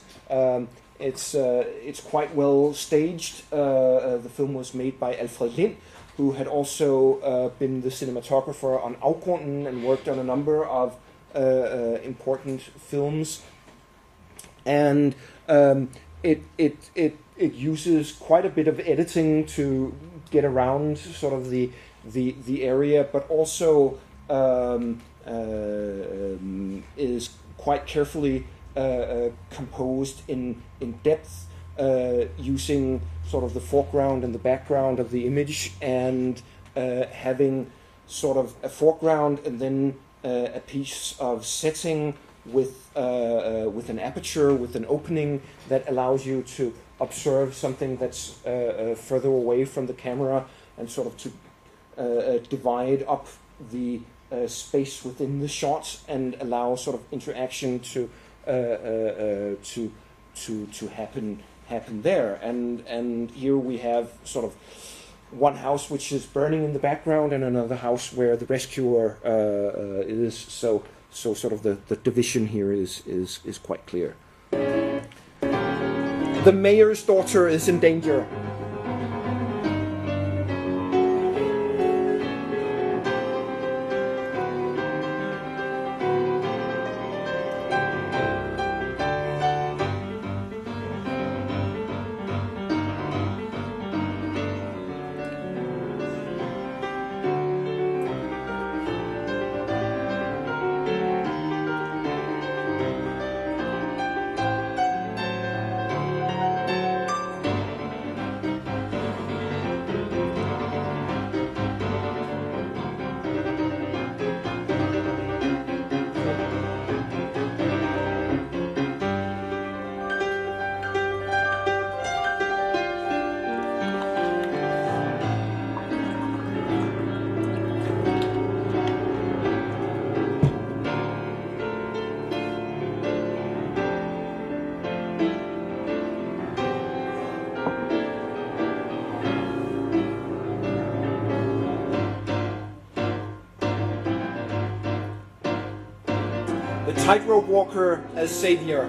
quite well staged. The film was made by Alfred Lind, who had also been the cinematographer on Afgrunden and worked on a number of important films, and it uses quite a bit of editing to get around sort of the area, but also is quite carefully composed in depth, using sort of the foreground and the background of the image, and having sort of a foreground and then a piece of setting with an aperture, with an opening that allows you to observe something that's further away from the camera, and sort of to divide up the space within the shot and allow sort of interaction to happen there. And here we have sort of one house which is burning in the background and another house where the rescuer is. So sort of the division here is quite clear. The mayor's daughter is in danger. Tightrope walker as savior.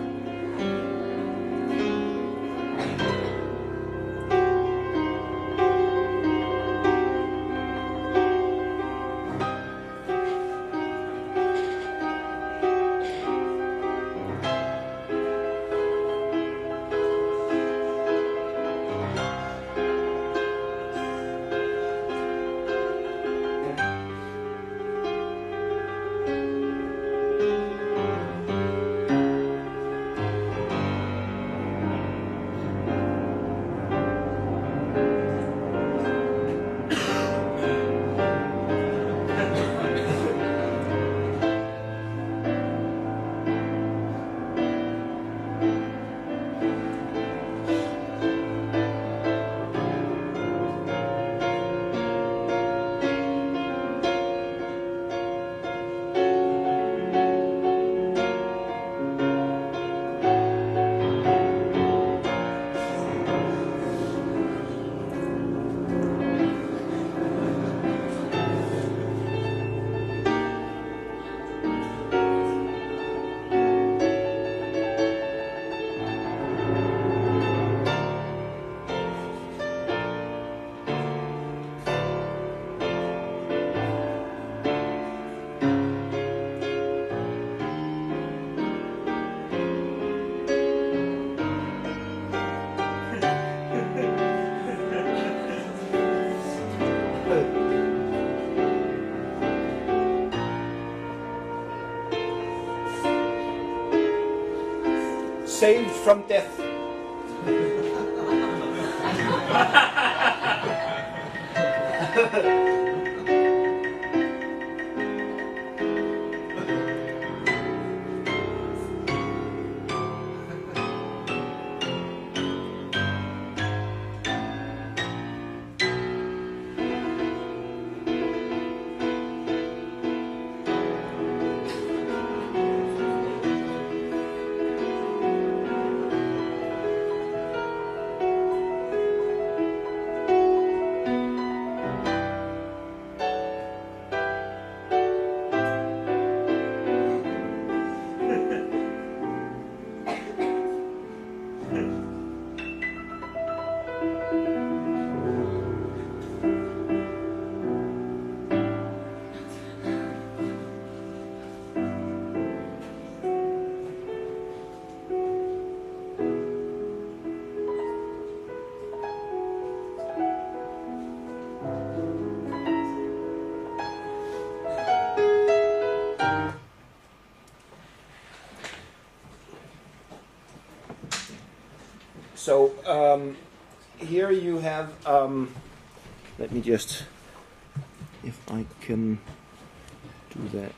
Saved from death. So here you have, let me just, if I can do that.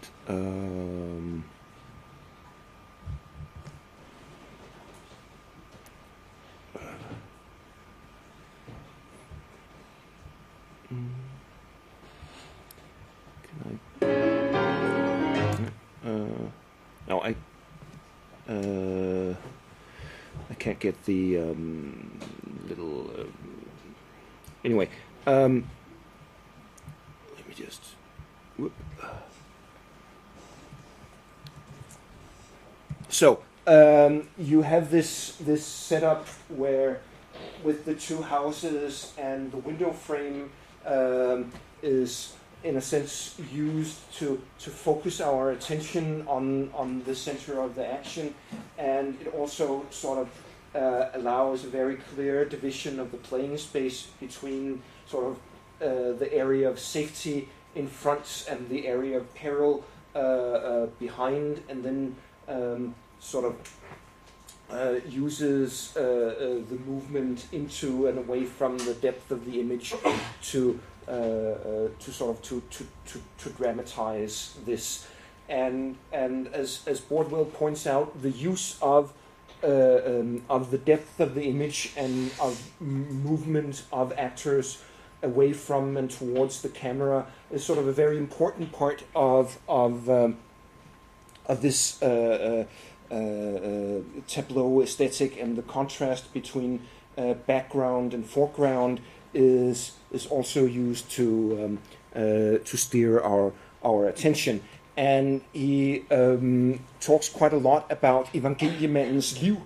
No, I can't get the little. Anyway, Let me just. Whoop. So you have this setup where, with the two houses, and the window frame is in a sense used to focus our attention on the center of the action, and it also sort of allows a very clear division of the playing space between sort of the area of safety in front and the area of peril behind, and then sort of uses the movement into and away from the depth of the image to dramatize this, and as Bordwell points out, the use of the depth of the image and of movement of actors away from and towards the camera is sort of a very important part of this tableau aesthetic, and the contrast between background and foreground is also used to steer our attention. And he talks quite a lot about Evangeliemandens liv,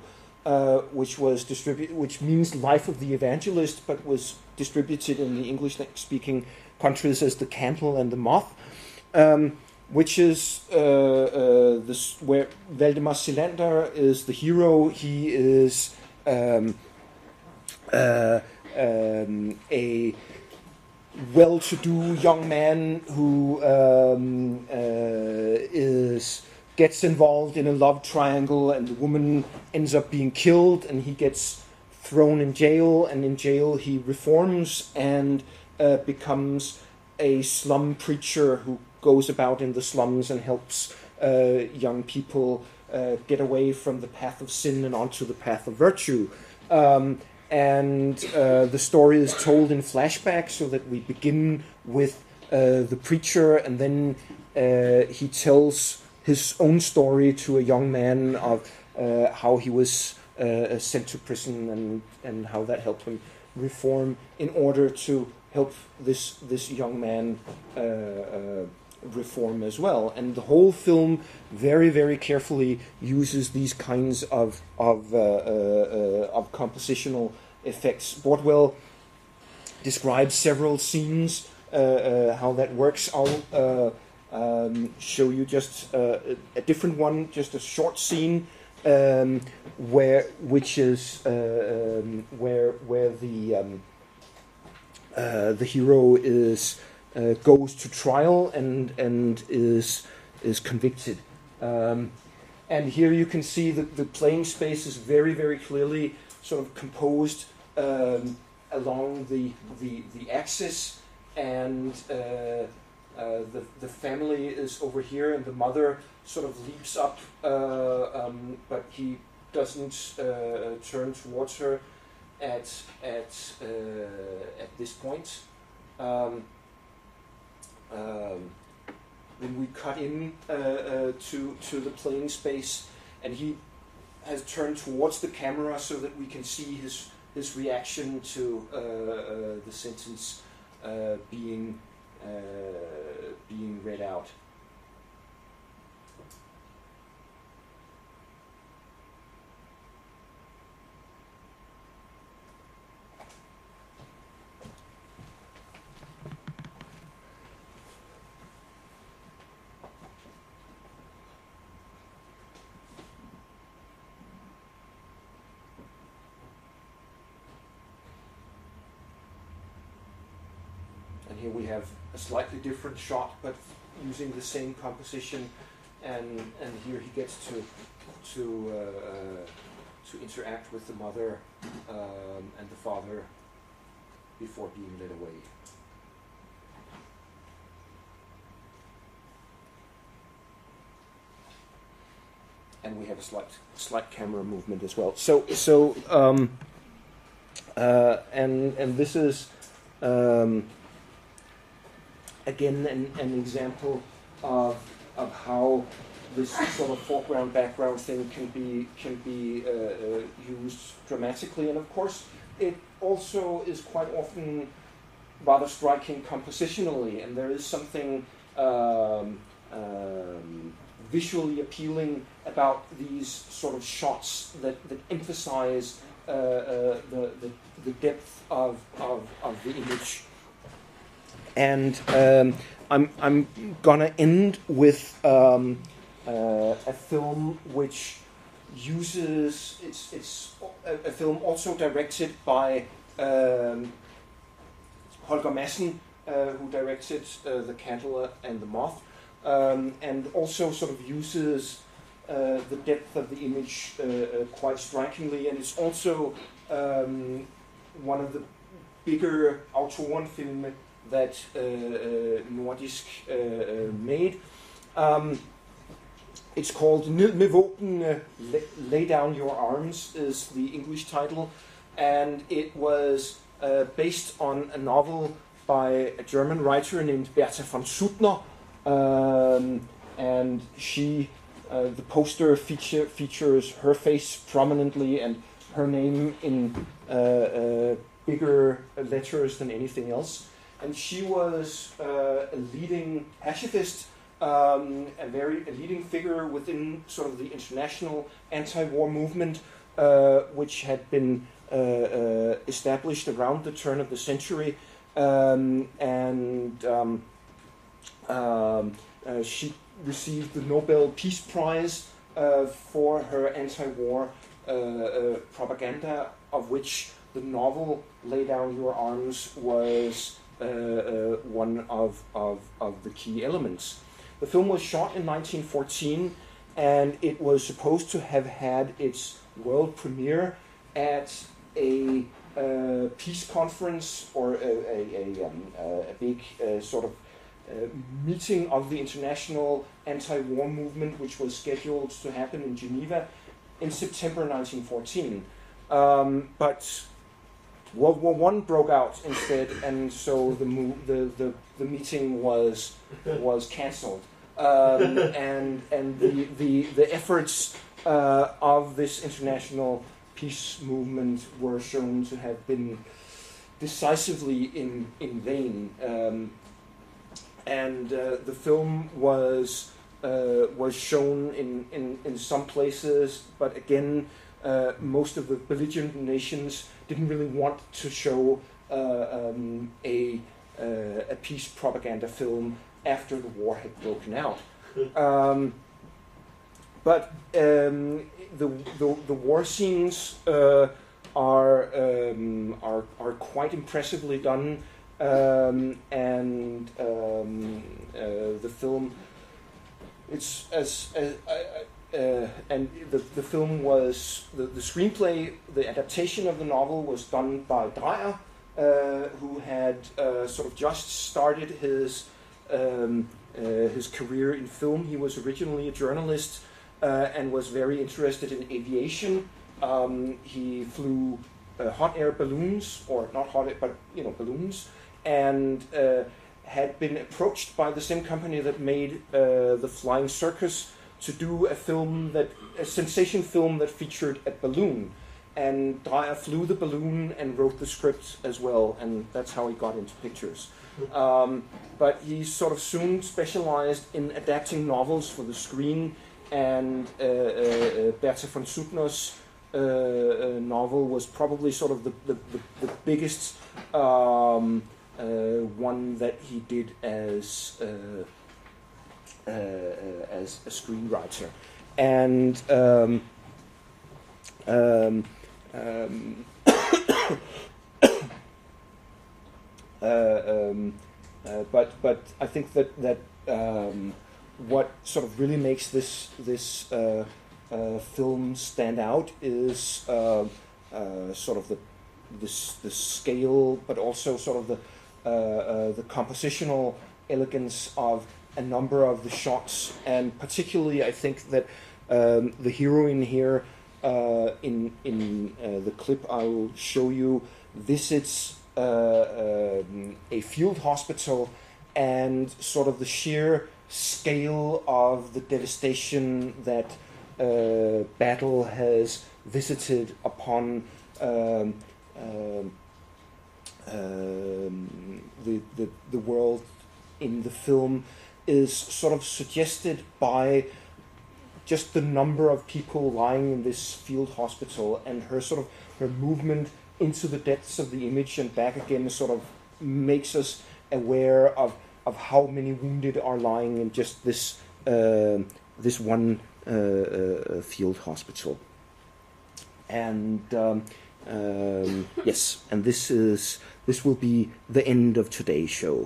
which means life of the evangelist, but was distributed in the English-speaking countries as the candle and the moth, which is where Valdemar Selander is the hero. He is a well-to-do young man who gets involved in a love triangle, and the woman ends up being killed, and he gets thrown in jail, and in jail he reforms and becomes a slum preacher who goes about in the slums and helps young people get away from the path of sin and onto the path of virtue. And the story is told in flashback, so that we begin with the preacher, and then he tells his own story to a young man of how he was sent to prison, and how that helped him reform in order to help this young man reform as well. And the whole film very, very carefully uses these kinds of compositional effects. Bordwell describes several scenes, how that works. I'll show you just a different one, just a short scene, where the hero goes to trial and is convicted. And here you can see that the playing space is very, very clearly sort of composed along the axis, and the family is over here, and the mother sort of leaps up, but he doesn't turn towards her at this point. Then we cut in to the playing space, and he has turned towards the camera so that we can see his reaction to the sentence being read out. And here we have a slightly different shot, but using the same composition, and here he gets to interact with the mother and the father before being led away. And we have a slight camera movement as well. And this is again an example of how this sort of foreground background thing can be used dramatically, and of course it also is quite often rather striking compositionally, and there is something visually appealing about these sort of shots that emphasize the depth of the image. And I'm gonna end with a film which uses it's a film also directed by Holger Madsen, who directed The Candle and the Moth, and also sort of uses the depth of the image quite strikingly, and it's also one of the bigger autorfilm that Nordisk made. It's called Ned med våbnene, Lay Down Your Arms is the English title, and it was based on a novel by a German writer named Berta von Suttner, and she, the poster features her face prominently and her name in bigger letters than anything else. And she was a leading pacifist, a leading figure within sort of the international anti-war movement, which had been established around the turn of the century, she received the Nobel Peace Prize for her anti-war propaganda, of which the novel Lay Down Your Arms was one of the key elements. The film was shot in 1914, and it was supposed to have had its world premiere at a peace conference or a big sort of meeting of the international anti-war movement, which was scheduled to happen in Geneva in September 1914. But World War I broke out instead, and so the meeting was cancelled. And the efforts of this international peace movement were shown to have been decisively in vain. And the film was shown in some places, but again, most of the belligerent nations didn't really want to show a peace propaganda film after the war had broken out. But the war scenes are quite impressively done, and the film and the film was the screenplay, the adaptation of the novel was done by Dreyer, who had sort of just started his career in film. He was originally a journalist and was very interested in aviation. He flew hot air balloons, or not hot air, but balloons, and had been approached by the same company that made The Flying Circus to do a sensation film that featured a balloon. And Dreyer flew the balloon and wrote the script as well, and that's how he got into pictures. But he sort of soon specialized in adapting novels for the screen, and Berta von Suttner's novel was probably sort of the biggest one that he did as a screenwriter. And but I think that what sort of really makes this film stand out is sort of the scale, but also sort of the compositional elegance of a number of the shots, and particularly I think that the heroine here in the clip I will show you visits a field hospital, and sort of the sheer scale of the devastation that battle has visited upon the world in the film is sort of suggested by just the number of people lying in this field hospital, and her movement into the depths of the image and back again sort of makes us aware of how many wounded are lying in just this one field hospital. And yes, and this will be the end of today's show.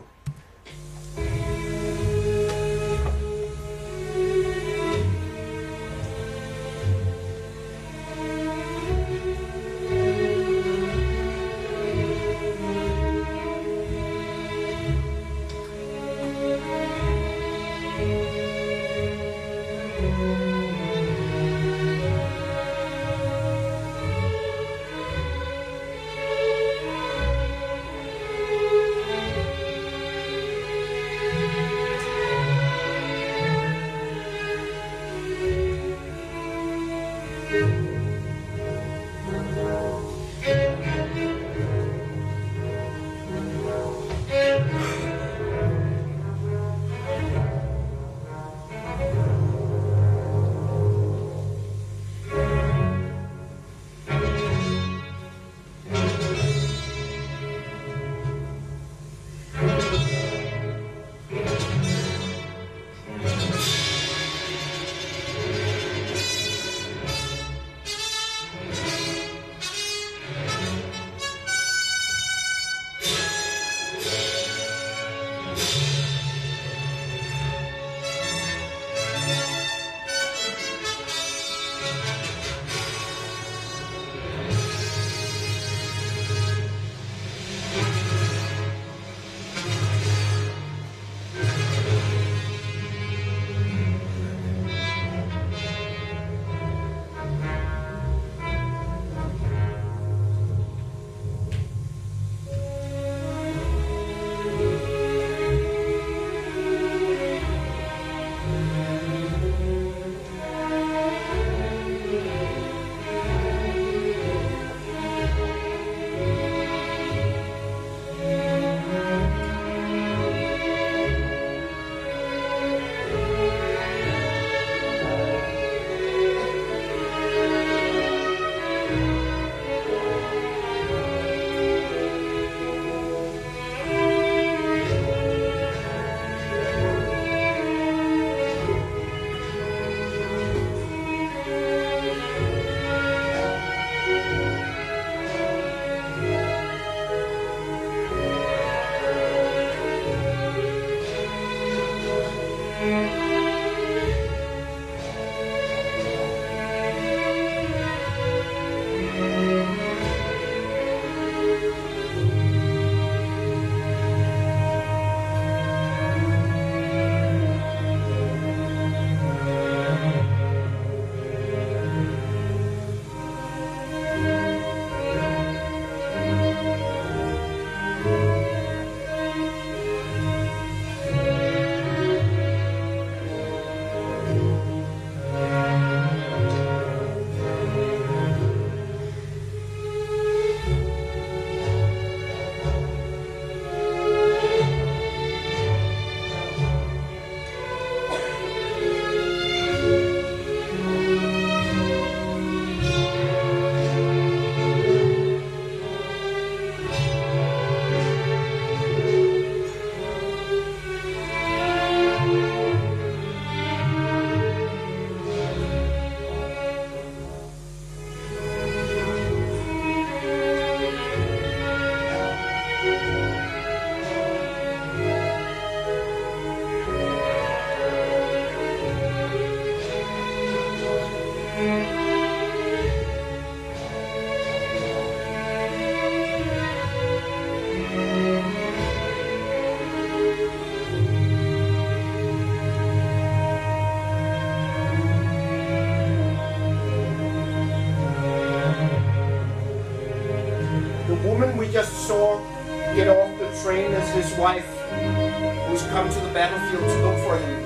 woman we just saw get off the train is his wife, who's come to the battlefield to look for him.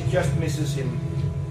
just misses him.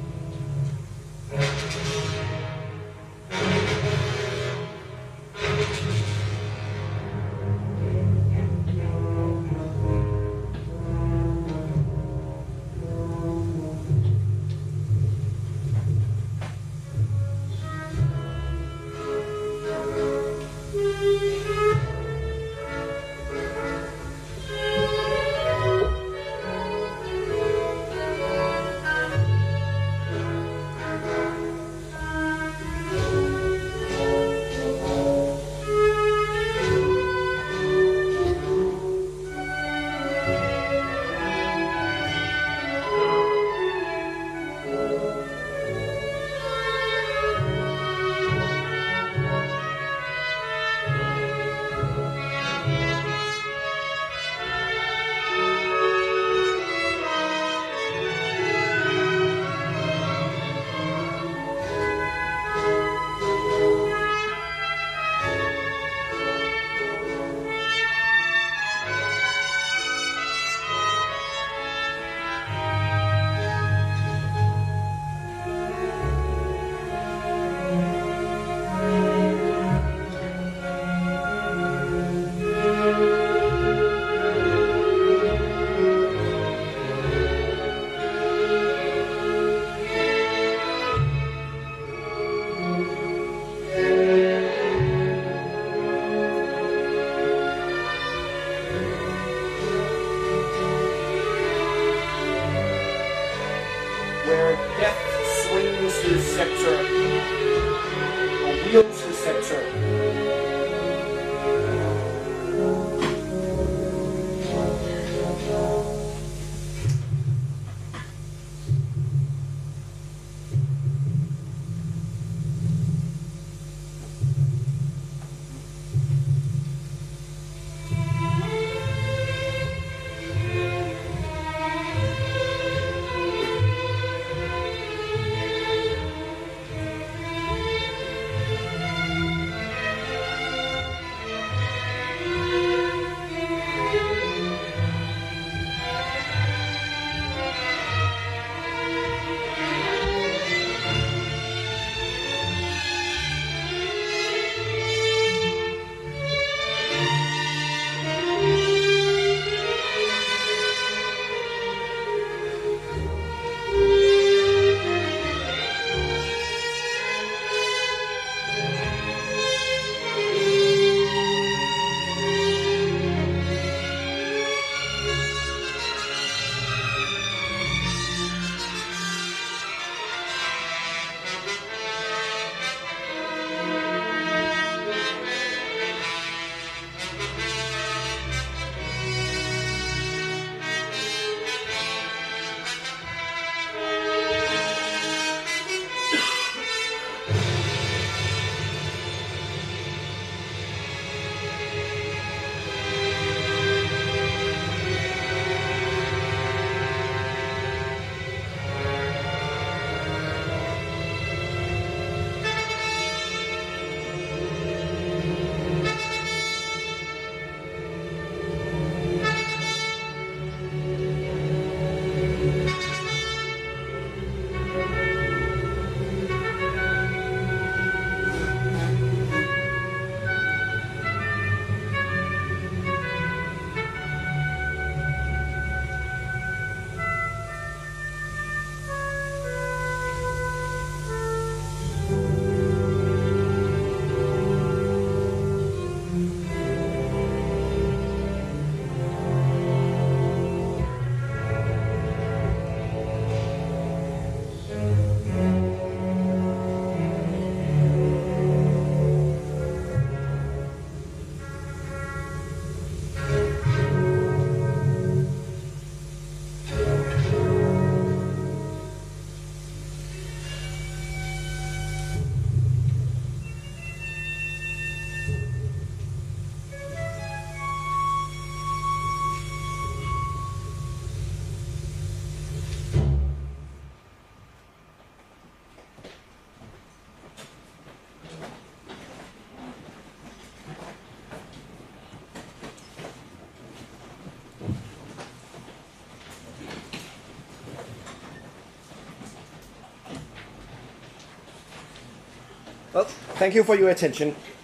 Where death swings his scepter, or wields his scepter. Well, thank you for your attention.